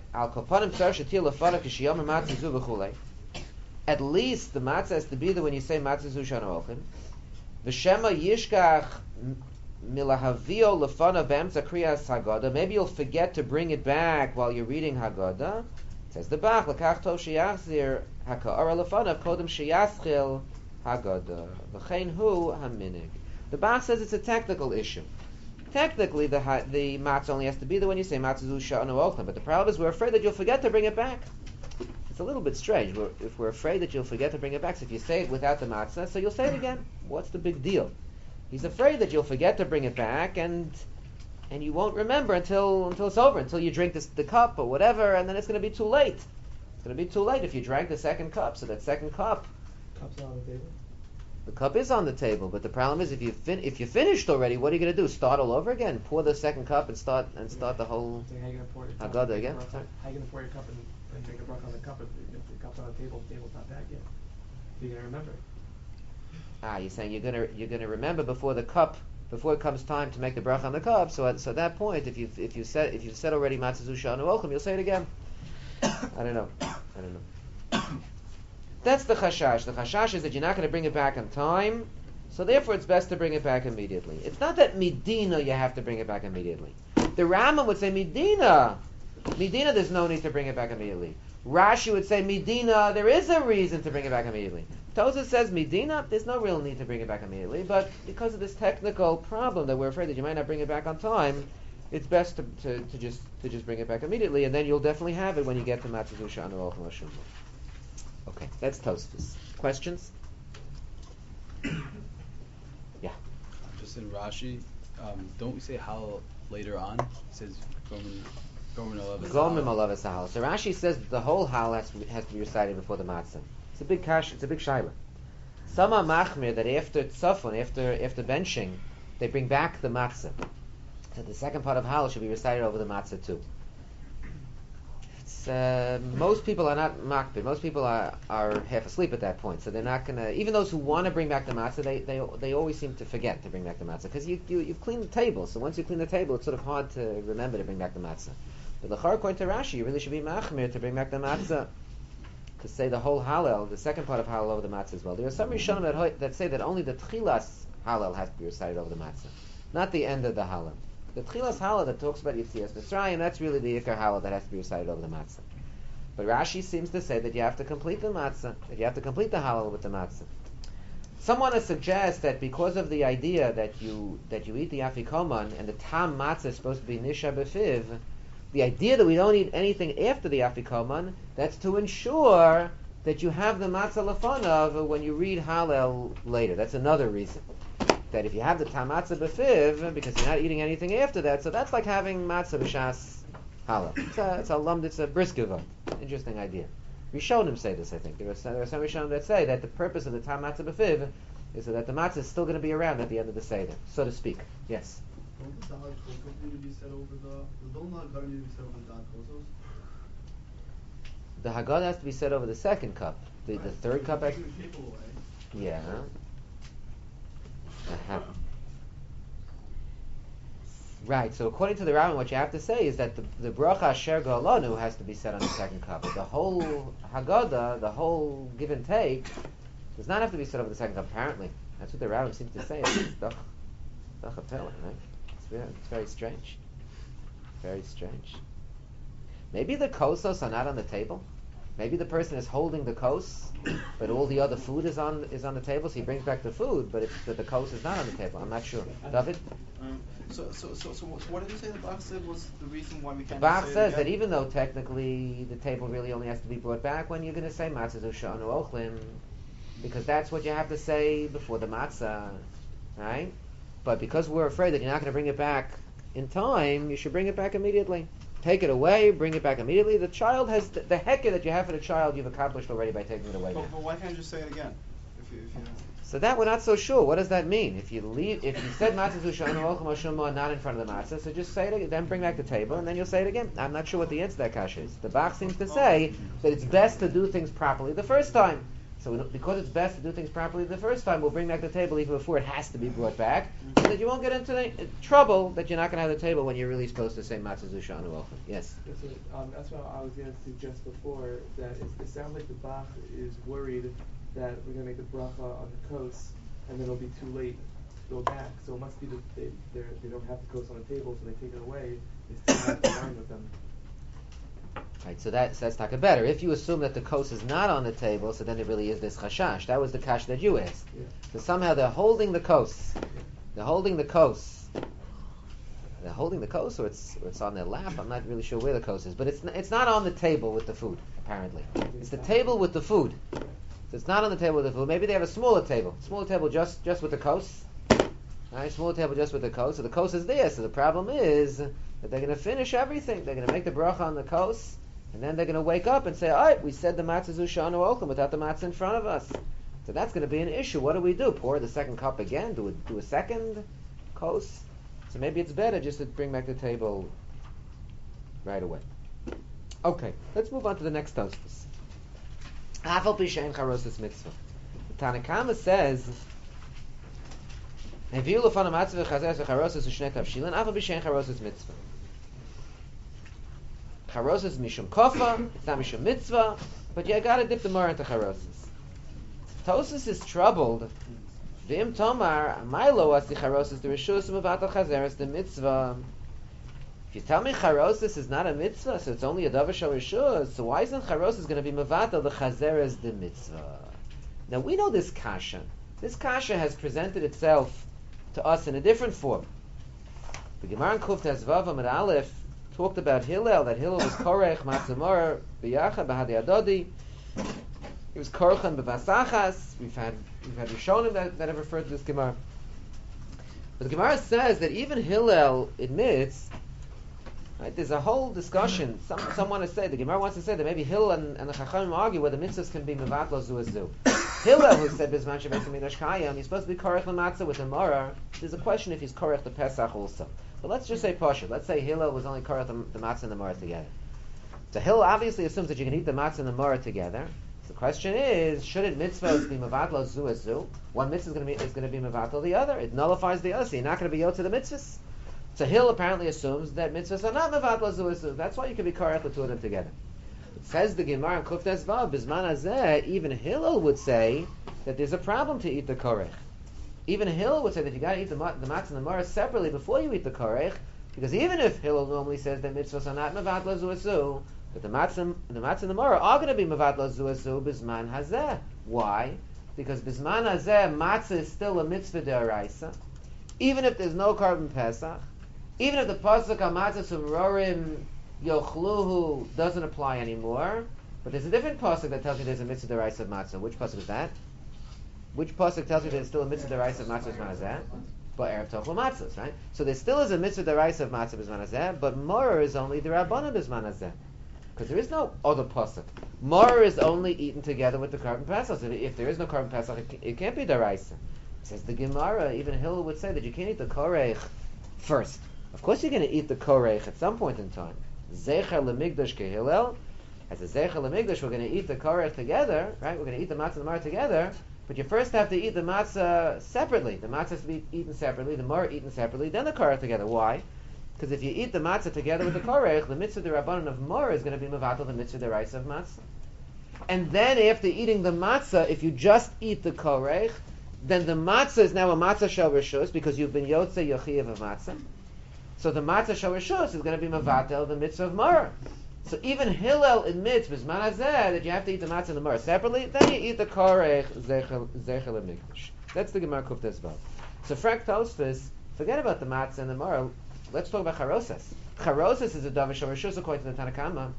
the matzah has to be there when you say matzah zu sha'anu olchem. V'shema yishkach milahavio lefana b'emtza kriyas Haggadah. Maybe you'll forget to bring it back while you're reading Haggadah. It says the Bach lekach tov sheyachzir haka'ara lefanav kodem sheyaschil Haggadah. V'chein hu haminig. The Bach says it's a technical issue. Technically, the the matzah only has to be there when you say matzah zu sha'anu olchem. But the problem is we're afraid that you'll forget to bring it back. It's a little bit strange. We're, if we're afraid that you'll forget to bring it back, so if you say it without the matzah, so you'll say it again. What's the big deal? He's afraid that you'll forget to bring it back, and and you won't remember until until it's over, until you drink this, the cup or whatever, and then it's going to be too late. It's going to be too late if you drank the second cup. So that second cup, Cup's on the table. the cup is on the table, but the problem is if you fin- if you finished already, what are you going to do? Start all over again? Pour the second cup and start and start the whole So how you gonna pour your cup? Haggadah again? How you gonna pour your cup and, and drink a bracha on the cup if, if the cup's on the table, the table's not back yet? You're gonna remember. Ah, you're saying you're gonna you're gonna remember before the cup, before it comes time to make the bracha on the cup. So at so at that point, if you if you said if you said already matzah zu sha'anu olchem, you'll say it again. I don't know. I don't know. That's the chashash. The chashash is that you're not going to bring it back on time, so therefore it's best to bring it back immediately. It's not that midina you have to bring it back immediately. The Rambam would say midina, midina there's no need to bring it back immediately. Rashi would say midina there is a reason to bring it back immediately. Tosafos says medina, there's no real need to bring it back immediately, but because of this technical problem that we're afraid that you might not bring it back on time, it's best to, to, to just to just bring it back immediately, and then you'll definitely have it when you get to Matzah Sha'anu Olchem Hashum. Okay, that's Tosafos. Questions? Yeah. Just in Rashi, um, don't we say Hal later on? It says Gomer Gomer Alav. Gomer Alav Sahal. So Rashi says the whole Hal has to, has to be recited before the Matzah. It's a big kash. It's a big shaila. Some are machmir that after tzafon, after after benching, they bring back the matzah. So the second part of Hal should be recited over the matzah too. It's uh, most people are not makbid. Most people are, are half asleep at that point, so they're not gonna. Even those who want to bring back the matzah, they, they they always seem to forget to bring back the matzah because you, you you've cleaned the table. So once you clean the table, it's sort of hard to remember to bring back the matzah. But l'char according to Rashi, you really should be machmir to bring back the matzah, to say the whole Hallel, the second part of Hallel over the matzah as well. There are some Rishonim that, that say that only the Tchilas Hallel has to be recited over the matzah, not the end of the Hallel. The Tchilas Hallel that talks about Yitzias Mitzrayim, that's really the Ikar Hallel that has to be recited over the matzah. But Rashi seems to say that you have to complete the matzah, that you have to complete the Hallel with the matzah. Some want to suggest that because of the idea that you that you eat the Afikoman and the Tam matzah is supposed to be Nisha Befiv, the idea that we don't eat anything after the Afikoman, that's to ensure that you have the matzah lefanov when you read Hallel later. That's another reason. That if you have the tam matzah befiv, because you're not eating anything after that, so that's like having matzah b'shas Hallel. It's a, it's a lumd, it's a briskova. Interesting idea. Rishonim say this, I think. There are some, there are some Rishonim that say that the purpose of the tam matzah befiv is so that the matzah is still going to be around at the end of the Seder, so to speak. Yes? The Haggadah has to be said over the second cup. The, the third cup has Yeah. Uh-huh. Right, so according to the Rambam, what you have to say is that the, the bracha asher galanu has to be said on the second cup. But the whole Haggadah, the whole give and take, does not have to be said over the second cup, apparently. That's what the Rambam seems to say. It's doch, doch a pella, right? It's very, it's very strange. Very strange. Maybe the kosos are not on the table. Maybe the person is holding the kos, but all the other food is on is on the table, so he brings back the food, but it's, but the kos is not on the table. I'm not sure. David? Um, so, so, so, so, what did you say the Bach said was the reason why we can't Bach say says it that again? even though technically the table really only has to be brought back when you're going to say matzah zushanu ochlim, because that's what you have to say before the matzah, right? But because we're afraid that you're not going to bring it back in time, you should bring it back immediately. Take it away, bring it back immediately. The child has the, the hecker that you have for the child you've accomplished already by taking it away. But, but why can't you just say it again? If you, if you So that we're not so sure. What does that mean? If you leave, if you said matzah zushanu ochlim oshuma not in front of the matzah, so just say it again, then bring back the table, and then you'll say it again. I'm not sure what the answer to that kasha is. The Bach seems to say that it's best to do things properly the first time. So we don't, because it's best to do things properly the first time, we'll bring back the table even before it has to be brought back, so that you won't get into the, uh, trouble that you're not going to have the table when you're really supposed to say matzah zushanu ochlim. Yes. Yes, sir. Um, that's what I was going to suggest before, that it, it sounds like the Bach is worried that we're going to make the bracha on the kos, and then it'll be too late to go back. So it must be that they they're- they don't have the kos on the table, so they take it away. They still have the wine with them. Right, so that, so that's taka better. If you assume that the kos is not on the table, so then it really is this chashash. That was the kash that you asked. Yeah. So somehow they're holding the kos. They're holding the kos. They're holding the kos, or it's or it's on their lap. I'm not really sure where the kos is, but it's n- it's not on the table with the food. Apparently, it's the table with the food. So it's not on the table with the food. Maybe they have a smaller table, smaller table just just with the kos. Right, smaller table just with the kos. So the kos is there. So the problem is that they're going to finish everything. They're going to make the bracha on the kos. And then they're going to wake up and say, all right, we said the matzah zushanu ochlim without the matzah in front of us. So that's going to be an issue. What do we do? Pour the second cup again? Do, it, do a second kos? So maybe it's better just to bring back the table right away. Okay, let's move on to the next tosfos. Afal pi she'en charosas mitzvah. The Tanakama says, Heviu lefanav matzah v'chazeres v'charosas u'shnei tavshilin, afal pi she'en charosas mitzvah. Charosas mishum kofa, it's not mishum mitzvah, but you got to dip the mar into charosas. Tosis is troubled. V'im tomar, milo as the charosas the rishus u'mevat al-chazeres the mitzvah. If you tell me charosas is not a mitzvah, so it's only a davar shel rishus, so why isn't charosas going to be mevat al-chazeres the mitzvah? Now we know this kasha. This kasha has presented itself to us in a different form. The Gemara in Kuf Tezvav Amud Aleph talked about Hillel, that Hillel was korech matzamor b'yacha b'hadi adodi. He was korchan b'vasachas. We've had we've had Rishonim that, that have referred to this Gemara. But the Gemara says that even Hillel admits, right, there's a whole discussion. Some some want to say, the Gemara wants to say that maybe Hillel and, and the Chachamim argue whether mitzvahs can be mevatlo zu as zu. Hillel, who said Bizman Shabbat Midrash Kayam, he's supposed to be korech l'matzah with a morah. There's a question if he's korech the Pesach also. But let's just say Pasha. Let's say Hillel was only korech the, the matzah and the morah together. So Hillel obviously assumes that you can eat the matzah and the maror together. So the question is, should it mitzvahs be mevatlo zu as zu? One mitzvah is going to be is going to be mevatlo the other. It nullifies the other, so you're not going to be yotze the mitzvahs. So Hillel apparently assumes that mitzvahs are not mevatlo zu as zu. That's why you can be karech the two of them together. It says the Gemara in Kuf Tes Vav, Bizman Hazeh, even Hillel would say that there's a problem to eat the korech. Even Hillel would say that you got to eat the, the matzah and the maror separately before you eat the korech, because even if Hillel normally says that mitzvahs are not mevatlo zu as zu, but the matzah, the matzah and the maror are going to be mevatlo zu as zu Bizman Hazeh. Why? Because Bizman Hazeh, matzah is still a mitzvah d'oraisa, even if there's no carbon pesach, even if the pasuk hamatzah sumrorim yochluhu doesn't apply anymore, but there's a different pasuk that tells you there's a mitzvah d'oraisa of matzah. Which pasuk is that? Which pasuk tells you there's still a mitzvah d'oraisa of matzah Bizman Hazeh? But erev tochel matzahs, right? So there still is a mitzvah d'oraisa of matzah Bizman Hazeh, but maror is only the rabbanan Bizman Hazeh. Because there is no other pasuk. Maror is only eaten together with the carbon pesach. If, if there is no carbon pesach, it, it can't be daraisa. Says the Gemara. Even Hillel would say that you can't eat the korech first. Of course, you're going to eat the korech at some point in time. Zecher lemigdash kehillel. As a zecher lemigdash, we're going to eat the korech together, right? We're going to eat the matzah and the maror together. But you first have to eat the matzah separately. The matzah has to be eaten separately. The maror eaten separately. Then the korech together. Why? Because if you eat the matzah together with the korech, the mitzvah d'rabbanan of maror is going to be mevatel the mitzvah d'oraisa of matzah. And then after eating the matzah, if you just eat the korech, then the matzah is now a matzah shel rishus because you've been yotze yochiyev of matzah. So the matzah shel rishus is going to be mevatel the mitzvah of maror. So even Hillel admits bizman hazeh that you have to eat the matzah and the maror separately. Then you eat the korech zecher lemikdash. That's the Gemara Kuf Tes Vav. So Frank Tosfos, forget about the matzah and the maror. Let's talk about charoses. Charoses is a davar shel rishus according to the Tanakama.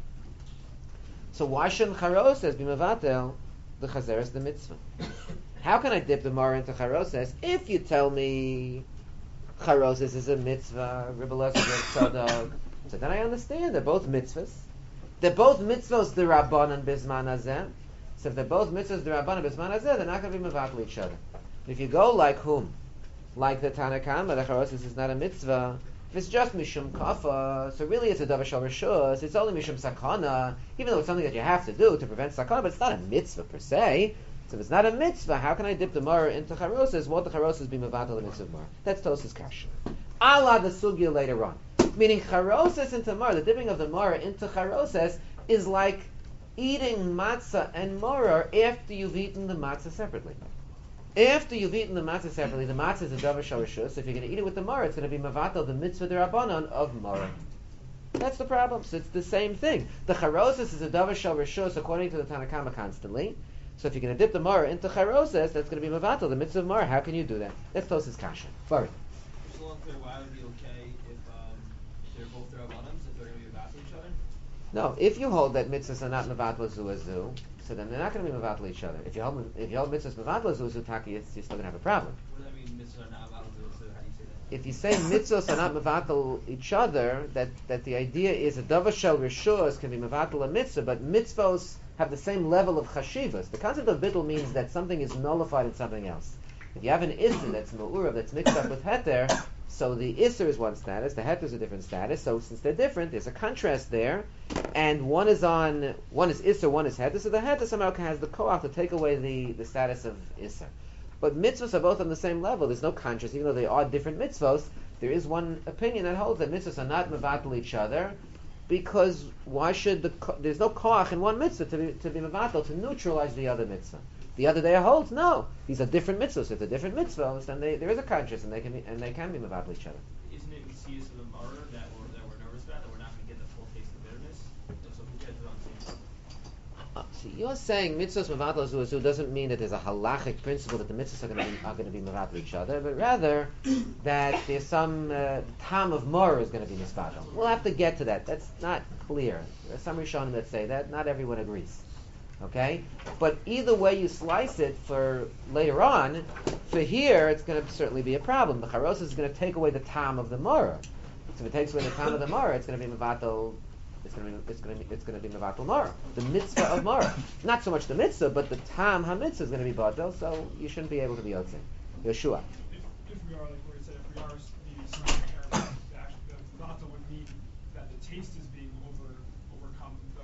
So why shouldn't charoses be mevatel the chazeres the mitzvah? How can I dip the maror into charoses if you tell me charoses is a mitzvah, ribalos tzadok? So then I understand they're both mitzvahs. They're both mitzvahs d'rabbanan bizman hazeh. So if they're both mitzvahs d'rabbanan bizman hazeh, they're not going to be mevatel each other. If you go like whom, like the Tanakama, the charoses is not a mitzvah. If it's just mishum kafa, so really it's a davar shel rishus. It's only mishum sakana, even though it's something that you have to do to prevent sakana, but it's not a mitzvah per se. So if it's not a mitzvah, how can I dip the maror into charoses? Won't the charoses be mevatel the mitzvah of maror? That's Tosfos kasha. Allah the sugya later on, meaning charoses into maror, the dipping of the maror into charoses is like eating matzah and maror after you've eaten the matzah separately. After you've eaten the matzah separately, the matzah is a davar shel rishus. If you're going to eat it with the maror, it's going to be mevatel the mitzvah d'rabbanan of maror. That's the problem. So it's the same thing. The charoses is a davar shel rishus according to the Tanakama constantly. So if you're going to dip the maror into charoses, that's going to be mevatel the mitzvah of maror. How can you do that? That's Tosfos kasha. Farid. It's a little unclear why it would be okay if um, they're both d'rabbanans, if they're going to be mevatel each other. No, if you hold that mitzvahs are not mevatel zu as zu, so then they're not going to be mevatel each other. If you hold if you hold mitzvahs mevatel zu as zu, taki, you're still going to have a problem. What does that mean? Mitzvahs are not mevatel zu as zu? How do you say that? If you say mitzvahs are not mevatel each other, that, that the idea is a davar shel rishus can be mevatel a mitzvah, but mitzvahs have the same level of chashivas. The concept of bittul means that something is nullified in something else. If you have an isser that's ma'urav, that's mixed up with heter, so the isser is one status, the heter is a different status. So since they're different, there's a contrast there, and one is on one is isser, one is heter. So the heter somehow has the koach to take away the, the status of isser. But mitzvahs are both on the same level. There's no contrast, even though they are different mitzvahs. There is one opinion that holds that mitzvahs are not mevatel each other, because why should the there's no koach in one mitzvah to be to be mevatel to neutralize the other mitzvah. The other day holds no. These are different mitzvahs. If they're different mitzvahs, then they, there is a contrast, and they can be and they can be mevatel each other. Isn't it mitzvahs of the maror that we're that we're nervous about, that we're not going to get the full taste of bitterness? So we get it on the same. Uh, see, you're saying mitzvahs mevatel zu as zu doesn't mean that there's a halachic principle that the mitzvahs are going to be are going to be mevatel each other, but rather that there's some uh, tam of maror is going to be misvatel. We'll have to get to that. That's not clear. There's some Rishonim that say that. Not everyone agrees. Okay, but either way you slice it, for later on, for here it's going to certainly be a problem. The charoses is going to take away the tam of the maror. So if it takes away the tam of the maror, it's going to be mevatel. It's going to be it's going to be it's going to be mevatel maror, the mitzvah of maror. Not so much the mitzvah, but the tam ha-mitzvah is going to be batel. So you shouldn't be able to be yotze. Yeshua. If, if we are like where it said, if we are maybe surrounding characters, the actual the vata would mean that the taste is being over overcome. The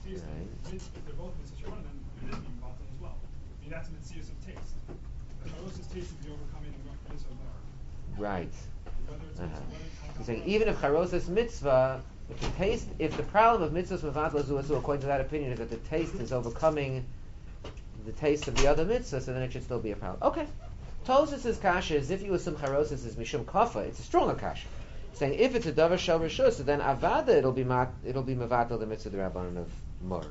taste Right. of mitz, if they're both mitzvahs sharona, then it is being bottled as well. I mean, that's mitzias of taste. The charosis taste is the overcoming of mitzvah mar. Right. Whether it's Uh-huh. mitzvah, whether it's He's saying even if charosis mitzvah, if the taste, if the problem of mitzvahs mevatla zuasu, according to that opinion, is that the taste is overcoming the taste of the other mitzvah, so then it should still be a problem. Okay. Tosfos' kasha is if you assume charosis is mishum kafa, it's a stronger kasha. Saying if it's a davar shel rishus, so then avada it'll be mat, it'll be mevatel the mitzvah d'rabbanan of mor.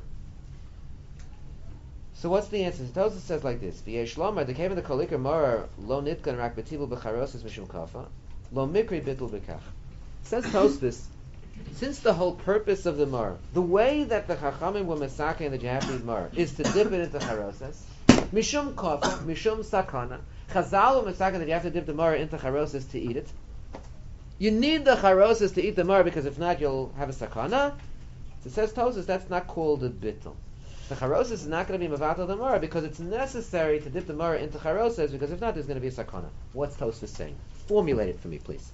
So what's the answer? Tosfos says like this: V'yesh lomar the came in the kolikar mor lo nitkan rak betibu b'charosis mishum kafa lo mikri bitul b'kach. Says Tosfos, since the whole purpose of the mor, the way that the chachamim were masaking that you have to eat mor is to dip it into charoses, mishum kafa, mishum sakana. Chazal were masaking that you have to dip the mor into charoses to eat it. You need the charoses to eat the mor because if not, you'll have a sakana. So it says Tosfos that's not called a bittul. The charoses is not going to be mevatel the mor because it's necessary to dip the mor into charoses because if not, there's going to be a sakana. What's Tosfos saying? Formulate it for me, please.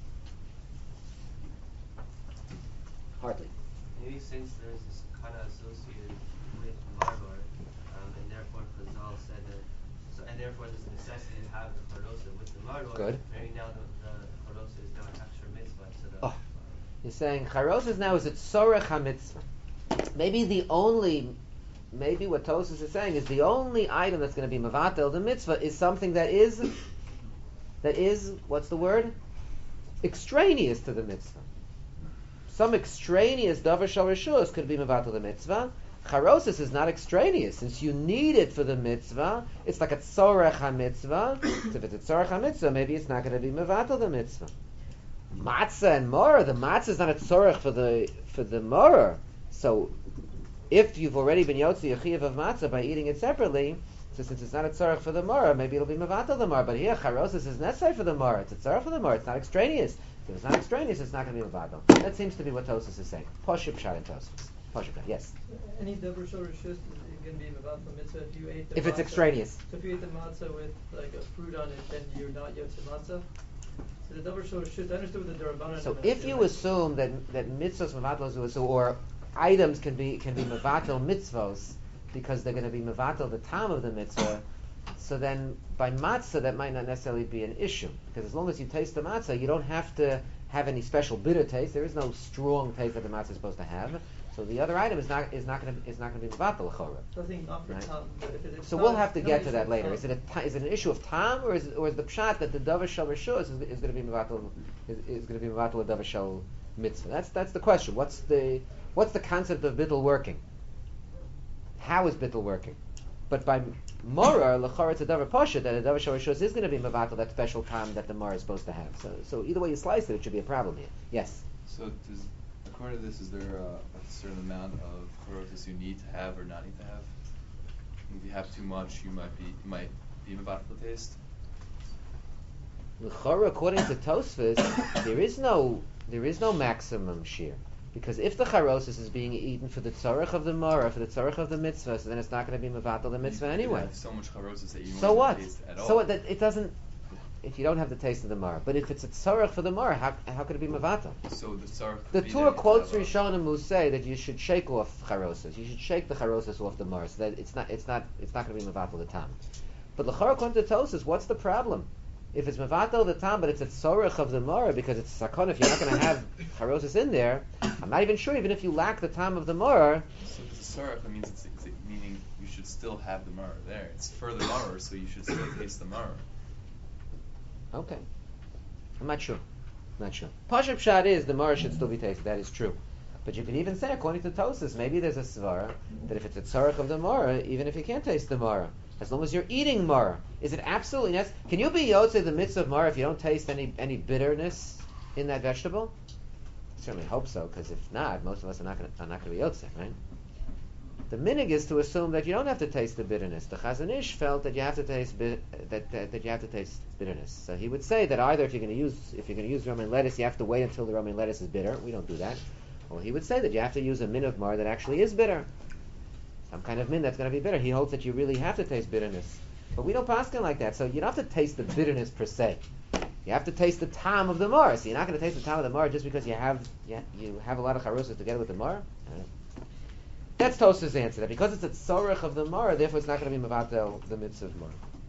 Hardly. Maybe since there's this kind of associated with maror, um, and therefore Chazal said that, so, and therefore there's a necessity to have the charosa with the maror. Good. Maybe now the, the charosa is now an extra mitzvah to the. Oh, you're saying charoses now is a tzorech hamitzvah. Maybe the only, maybe what Tosfos is saying is the only item that's going to be mevatel the mitzvah is something that is, that is what's the word? Extraneous to the mitzvah. Some extraneous davar shel rishus could be mevatel the mitzvah. Charosis is not extraneous, since you need it for the mitzvah. It's like a tzorech ha-mitzvah. So if it's a tzorech ha-mitzvah, maybe it's not going to be mevatel the mitzvah. Matzah and morah, the matzah is not a tzorech for the for the morah. So if you've already been yotzi a chiyuv of matzah by eating it separately, so since it's not a tzorech for the morah, maybe it'll be mevatel the morah. But here, charosis is necessary for the morah. It's a tzorech for the morah. It's not extraneous. If it's not extraneous, it's not going to be mevatel. That seems to be what Tosfos is saying. Poship shot in Tosfos. Poship shot. Yes. Any davar shel rishus is going to be mevatel mitzvah if you ate the If it's matzah- extraneous. So if you ate the matzah with like a fruit on it, then you're not yotze matzah. So the davar shel rishus, I understood with the derabanan. So if you assume that that mitzvos mevatel zuasu, or items can be can be mevatel mitzvos because they're going to be mevatel the time of the mitzvah, so then by matzah that might not necessarily be an issue because as long as you taste the matzah, you don't have to have any special bitter taste. There is no strong taste that the matzah is supposed to have. So the other item is not is not going to is not going to be mevatel l'chora. So I think not for Right. tam, but if it's So tam, we'll have to no get issue to that with later. tam. Is it a ta- is it an issue of tam, or is it, or is the pshat that the davar shel rishus is, is going to be mevatel is, is going to be mevatel a davar shel mitzvah? That's that's the question. What's the what's the concept of bittul working? How is bittul working? But by morah l'chora it's a davar poshet that a davar shel rishus is going to be mevatel that special time that the morah is supposed to have. So so either way you slice it, it should be a problem here. Yes. So, does, according to this, is there uh, a certain amount of charosis you need to have or not need to have? If you have too much, you might be you might be mevatel the taste. L'chora, according to Tosfos, there is no there is no maximum shear. Because if the charosis is being eaten for the tzorech of the morah, for the tzorech of the mitzvah, so then it's not going to be mevatel the mitzvah You could anyway. have so much charosis that you So won't what? taste at all. So what? That it doesn't. If you don't have the taste of the morah, but if it's a tzorech for the morah, how how could it be mevatel? So the tzarech could The be Torah there to quotes have a- Rishonim who say that you should shake off charosis. You should shake the charosis off the morah, so that it's not it's not it's not going to be mevatel the tam. But l'chora according to Tosfos, what's the problem? If it's mevatel the tam, but it's a tzorech of the morah because it's sakon. If you're not going to have charosis in there, I'm not even sure. Even if you lack the tam of the morah, So if it's a tzarech, that means it's, it's meaning you should still have the maror there. It's further maror, so you should still taste the maror. okay. I'm not sure. I'm not sure. Pashup shot is the morah should still be tasted. That is true. But you could even say, according to Tosfos, maybe there's a svara that if it's a tzarech of the morah, even if you can't taste the morah, as long as you're eating morah, is it absolutely necessary? Can you be yotzei the mitzvah of morah if you don't taste any any bitterness in that vegetable? I certainly hope so, because if not, most of us are not going are not going to be yotzei, right? The minig is to assume that you don't have to taste the bitterness. The Chazon Ish felt that you have to taste bi- that, that that you have to taste bitterness. So he would say that either if you're going to use if you're going to use romaine lettuce, you have to wait until the romaine lettuce is bitter. We don't do that. Or he would say that you have to use a min of mar that actually is bitter. Some kind of min that's going to be bitter. He holds that you really have to taste bitterness. But we don't paskin like that. So you don't have to taste the bitterness per se. You have to taste the tam of the mar. So you're not going to taste the tam of the mar just because you have you, you have a lot of charosas together with the mar. that's Tosfos' answer. That because it's a tzorech of the Mara, therefore it's not going to be mevatel the mitzvah of Mara.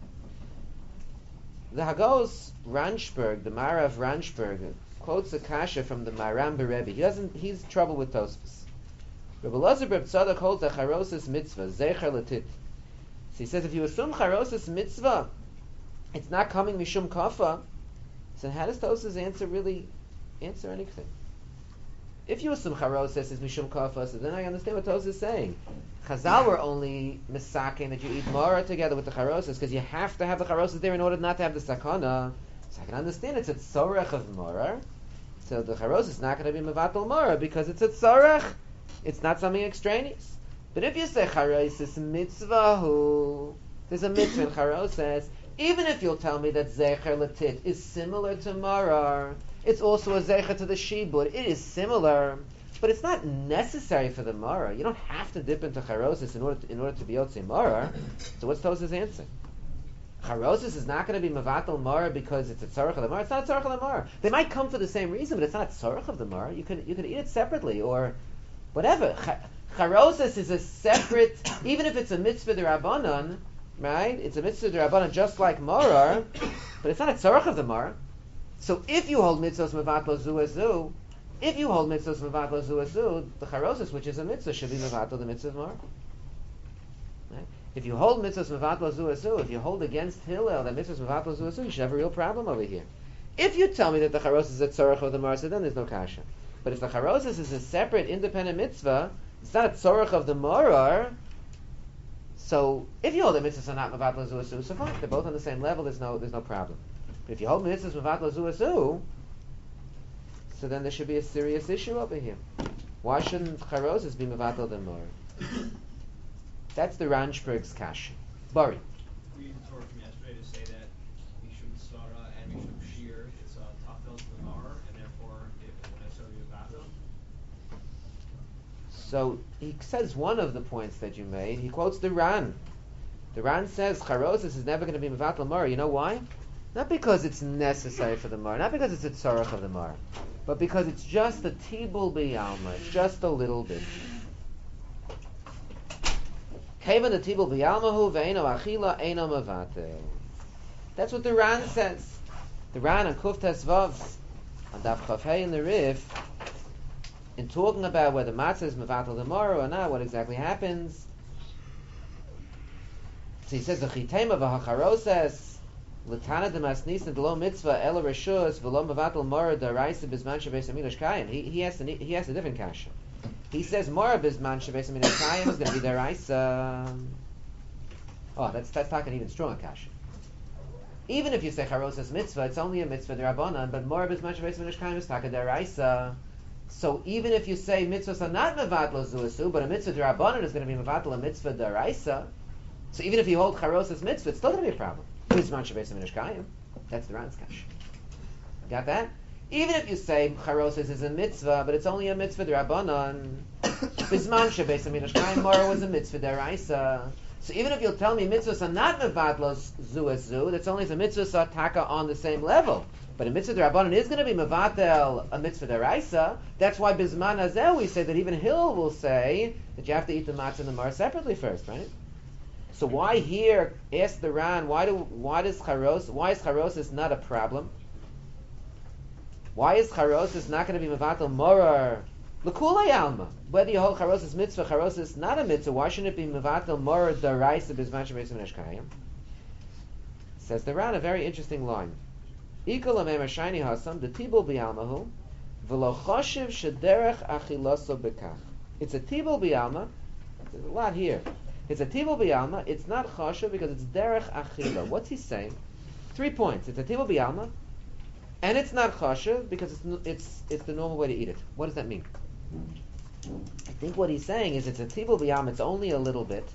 The Hagos Ranshberg, the Marav Ranshberg, quotes a kasha from the Maram Berebi. He doesn't. He's trouble with Tosfos. Rabbi Elazar Ber Tzadok holds a charosis mitzvah zecher latit. So he says if you assume charosis mitzvah, it's not coming mishum kafa. So how does Tosfos' answer really answer anything? If you assume charosis is mishum kafa, so then I understand what Tosfos is saying. Chazal were only misaking that you eat mara together with the charosis because you have to have the charosis there in order not to have the sakana. So I can understand it's a tzorech of mara. So the charosis is not going to be mevatel mara because it's a tzorech. It's not something extraneous. But if you say charosis mitzvahu, there's a mitzvah in charosis. Even if you'll tell me that zecher latit is similar to marar, it's also a zecher to the shibud. It is similar, but it's not necessary for the marar. You don't have to dip into charosis in order to, in order to be yotzei marar. So what's Tosfos' answer? Charosis is not going to be mevatel marar because it's a tzorech of the marar. It's not a tzorech of the marar. They might come for the same reason, but it's not a tzorech of the marar. You could you could eat it separately or whatever. Charosis is a separate, even if it's a mitzvah d'Rabbanan, right? It's a mitzvah d'Rabbanan just like marar, but it's not a tzorech of the marar. So if you hold mitzvahs mevatel zu azu, if you hold mitzvahs mevatel zu azu, the charosis, which is a mitzvah, should be mevatel the mitzvah of marar. Right? If you hold mitzvahs mevatel zu azu, if you hold against Hillel that mitzvahs mevatel zu azu, you should have a real problem over here. If you tell me that the charosis is a tzorech of the marar, so then there's no kasha. But if the charosis is a separate, independent mitzvah, it's not a tzorech of the marar. So if you hold that mitzvahs are not mevatel zu azu, so fine, they're both on the same level. There's no, there's no problem. But if you hold mitzvahs mevatel zu azu, so then there should be a serious issue over here. Why shouldn't charosis be mevatel the marar? That's the Ranshberg's kasha. Bari. We used the Torah from yesterday to say that mishum svara and mishum shir is a tafel to the mar, and therefore it won't necessarily be mevatel. So he says one of the points that you made. He quotes the Ran. The Ran says charosis is never going to be mevatel mar. You know why? Not because it's necessary for the mar, not because it's a tzorech of the mar, but because it's just a tibul b'yalma. It's just a little bit. Kevan the tibul b'yalmahu ve'eno achila eno mevatel. That's what the Ran says. The Ran on Kuf Tesvav on Daf Chaf Hey in the Rif, in talking about whether matzah is mevatel the mar or not, what exactly happens. So he says the chitema v'hacharoses l'tana demasnis and lo mitzvah ela reshus v'lo mevatel mar daraisa bizman shebeis hamidrash kayim. He he has a he has a different kasha. He says mar bizman shebeis hamidrash kayim is going to be daraisa. Oh, that's that's talking even stronger kasha. Even if you say charosas mitzvah, it's only a mitzvah d'Rabbanan, but mar bizman shebeis hamidrash kayim is talking daraisa. So even if you say mitzvahs are not mevatel zu azu, but a mitzvah d'Rabbanan is going to be mevatel a mitzvah daraisa. So even if you hold charosas mitzvah, it's still going to be a problem. Bizman shebeis hamidrash kayim. That's the Ran's kasha. Got that? Even if you say charosas is a mitzvah, but it's only a mitzvah d'Rabbanan, bizman shebeis hamidrash kayim mara was a mitzvah d'Oraisa. So even if you'll tell me mitzvahs are not mevatel zu azu, that's only if the mitzvahs are taka on the same level. But a mitzvah d'Rabbanan is going to be mevatel a mitzvah d'Oraisa. That's why bizman hazeh we say that even Hill will say that you have to eat the matzah and the mar separately first, right? So why here, ask the Ran, why do why does charos why is charosis not a problem? Why is charosis not going to be mevatel morar l'kulei alma? Whether you hold charosis mitzvah, charosis not a mitzvah, why shouldn't it be mevatel morar daraisa bizman shebeis hamidrash kayim? Says the Ran a very interesting line. Ikol amem shayni hasam the tibul bialmahu v'lo choshev shederech achilaso bekach. It's a tibul bialma. There's a lot here. It's a tibul b'yalma. It's not chashuv because it's derech achila. What's he saying? Three points. It's a tibul b'yalma, and it's not chashuv because it's it's it's the normal way to eat it. What does that mean? I think what he's saying is it's a tibul b'yalma. It's only a little bit,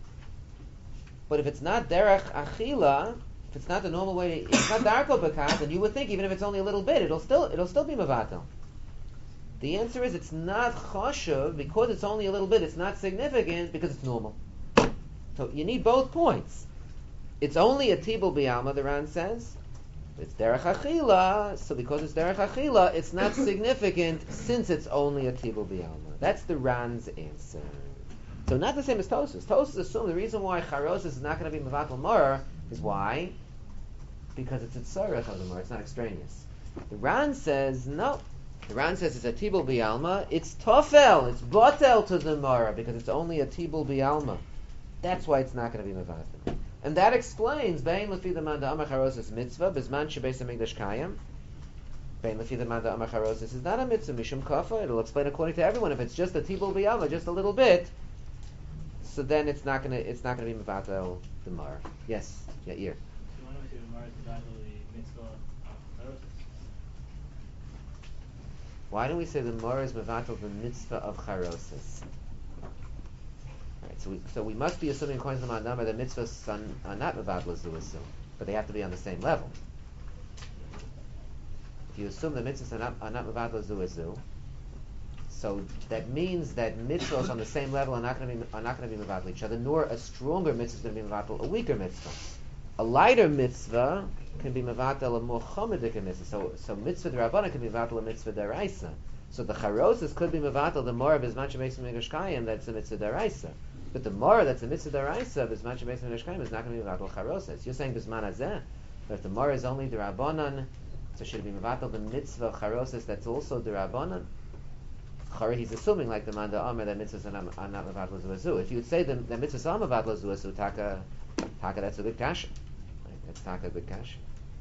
but if it's not derech achila, if it's not the normal way, to, it's not darko b'kas, then you would think even if it's only a little bit, it'll still it'll still be mevatel. The answer is it's not chashuv because it's only a little bit. It's not significant because it's normal. So you need both points. It's only a tibul b'yalma, the Ran says. It's derech achila, so because it's derech achila, it's not significant since it's only a tibul b'yalma. That's the Ran's answer. So not the same as Tosfos. Tosfos assume the reason why Charosis is not going to be Mevatel Mor is why? Because it's a tzarech of the Mor, it's not extraneous. The Ran says, no. The Ran says it's a Tibul B'Alma, it's Tofel, it's Botel to the Mor, because it's only a Tibul B'Alma. That's why it's not going to be Mevatel. And that explains, Bein Lefi the Manda Amar Charosis mitzvah, Bizman Shebeis HaMikdash Kayim. Bein Lefi the Manda Amar Charosis is not a mitzvah, Mishum Kafa. It'll explain according to everyone. If it's just a Tibul B'Alma, just a little bit, so then it's not gonna it's not gonna be Mevatel the Mar. Yes, Yair. So why don't we say the Mar is Mevatel the mitzvah of Charosis? Why don't we say the Mar is Mevatel the mitzvah of Charosis? Right, so we so we must be assuming according to the Mandama that mitzvahs are, are not Mevatel Zuasu, but they have to be on the same level. If you assume the mitzvahs are not are not Mevatel Zuasu, so that means that mitzvahs on the same level are not going to be are not going to be mevatel each other. Nor a stronger mitzvah is going to be mevatel a weaker mitzvah. A lighter mitzvah can be mevatel a more chomedic mitzvah. So so mitzvah d'Rabbanan can be mevatel a mitzvah d'Oraisa. So the charosis could be mevatel the more bisman shebeis hamikdash kayim, that's a mitzvah d'Oraisa. But the more that's a mitzvah d'Oraisa, bisman shebeis hamikdash kayim is not going to be mevatel charosis. You're saying bisman hazeh, but if the more is only d'Rabbanan, so should it be mevatel the mitzvah charosis that's also d'Rabbanan? He's assuming, like the Manda Amar, that mitzvahs are not, are not mevatel zuazu. If you would say the, the mitzvahs are mevatel zuazu, taka, taka, that's a big kasha. Right? That's taka, a big kasha.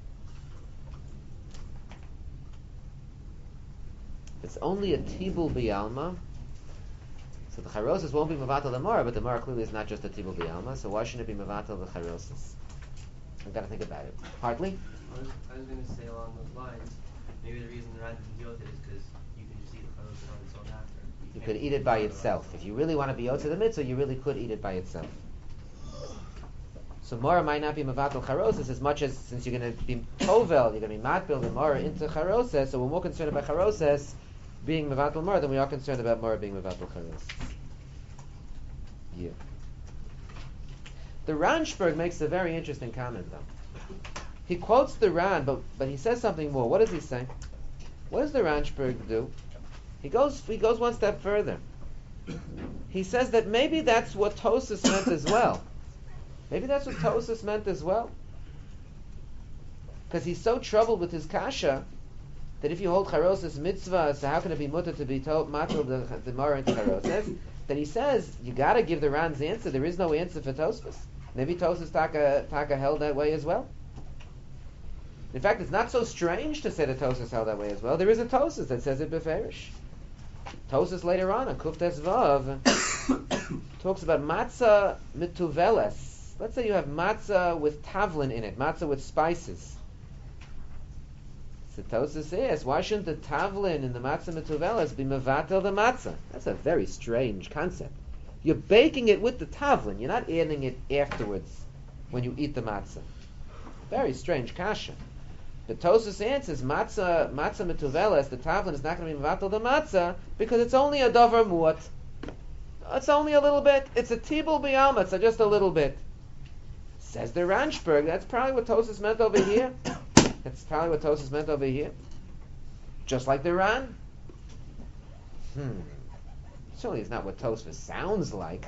It's only a tibul b'alma, so the charosis won't be mevatel the Mara, but the Mara clearly is not just a tibul b'alma, so why shouldn't it be mevatel the charosis? I've got to think about it. Hartley? I was, I was going to say along those lines, maybe the reason the Ran didn't deal with it is because you can just eat the charosis on its own after. You could eat it by itself. If you really want to be yotze the mitzvah, you really could eat it by itself. So Mora might not be mevatel charosis as much as, since you're going to be tovel, you're going to be matbil the Mora into charosis, so we're more concerned about charosis being mevatel Mora than we are concerned about Mora being mevatel charosis. Yeah. The Ranshberg makes a very interesting comment though. He quotes the Ran, but but he says something more. What does he say? What does the Ranshberg do? He goes he goes one step further. He says that maybe that's what Tosas meant as well. Maybe that's what Tosas meant as well. Because he's so troubled with his kasha that if you hold charosis mitzvah, so how can it be mutter to be told matul the the Mara into charosis? That he says you got to give the Ran's answer. There is no answer for Tosfos. Maybe Tosfos taka taka held that way as well. In fact, it's not so strange to say that Tosfos held that way as well. There is a Tosfos that says it beferish. Tosfos later on, on Kuftes Vav, talks about matzah mituveles. Let's say you have matzah with tavlin in it, matzah with spices. So Tosfos says, why shouldn't the tavlin in the matzah mituveles be mevatel the matzah? That's a very strange concept. You're baking it with the tavlin. You're not adding it afterwards when you eat the matzah. Very strange kasha. The Tosfos answers, matzah, matzah mituveles, the tavlin is not going to be mevatel the matzah because it's only a davar muat. It's only a little bit. It's a tibul b'alma. It's just a little bit. Says the Ranshberg, that's probably what Tosfos meant over here. That's probably what Tosfos meant over here. Just like the Ran. Hmm. Certainly it's not what Tosfos sounds like.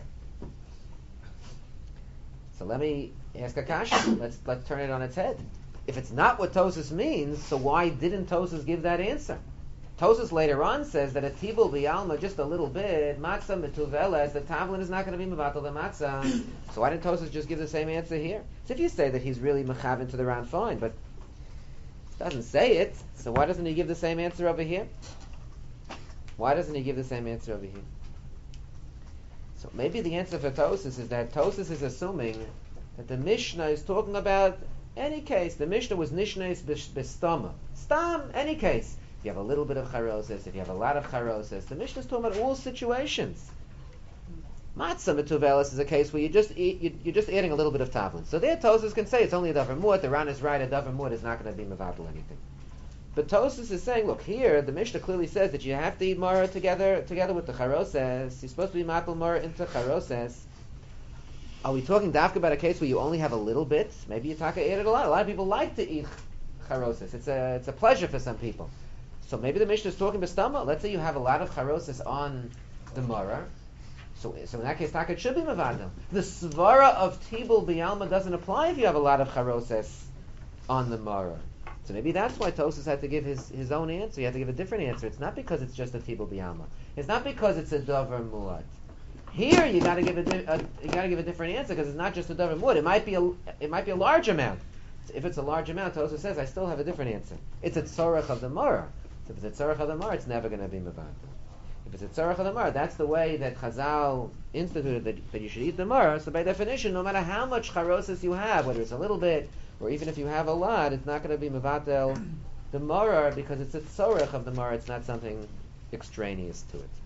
So let me ask a kasha. Let's let's turn it on its head. If it's not what Tosfos means, so why didn't Tosfos give that answer? Tosfos later on says that a tibul b'alma, just a little bit, matzah mituveles, the tavlin is not going to be mevatel the matzah. So why didn't Tosfos just give the same answer here? So if you say that he's really mechaven to the Ran, fine, but it doesn't say it, so why doesn't he give the same answer over here? Why doesn't he give the same answer over here? So maybe the answer for Tosfos is that Tosfos is assuming that the Mishnah is talking about any case. The Mishnah was nishnes b'stama. Stam, any case. If you have a little bit of charosis, if you have a lot of charosis, the Mishnah is talking about all situations. Matzah mituvelis is a case where you just eat, you, you're just adding a little bit of tavlin. So there Tosfos can say it's only a davar muat. The Ran is right, a davar muat is not going to be mevatel anything. But Tosfos is saying, look, here the Mishnah clearly says that you have to eat mara together together with the charoses. You're supposed to be matel mara into charoses. Are we talking dafka about a case where you only have a little bit? Maybe you taka ate it a lot. A lot of people like to eat charoses. It's a it's a pleasure for some people. So maybe the Mishnah is talking b'stama. Let's say you have a lot of charoses on the mara. So, so in that case, taka, it should be mavadel. The svara of tibul b'yalma doesn't apply if you have a lot of charoses on the mara. So maybe that's why Tosfos had to give his, his own answer. He had to give a different answer. It's not because it's just a tibul b'yalma. It's not because it's a davar muad. Here you got to give a, di- a you got to give a different answer because it's not just a davar muad. It might be a it might be a large amount. If it's a large amount, Tosfos says I still have a different answer. It's a tzorach of the mara. So if it's a tzorach of the mara, it's never going to be mavadel. If it's a tzarech of the mar, that's the way that Chazal instituted that, that you should eat the mar. So by definition, no matter how much charoses you have, whether it's a little bit or even if you have a lot, it's not going to be mevatel the mar because it's a tzarech of the mar. It's not something extraneous to it.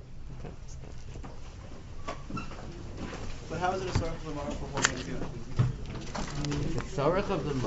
Okay. But how is it a tzarech of the mar for holding it together? It's a tzarech of the mar.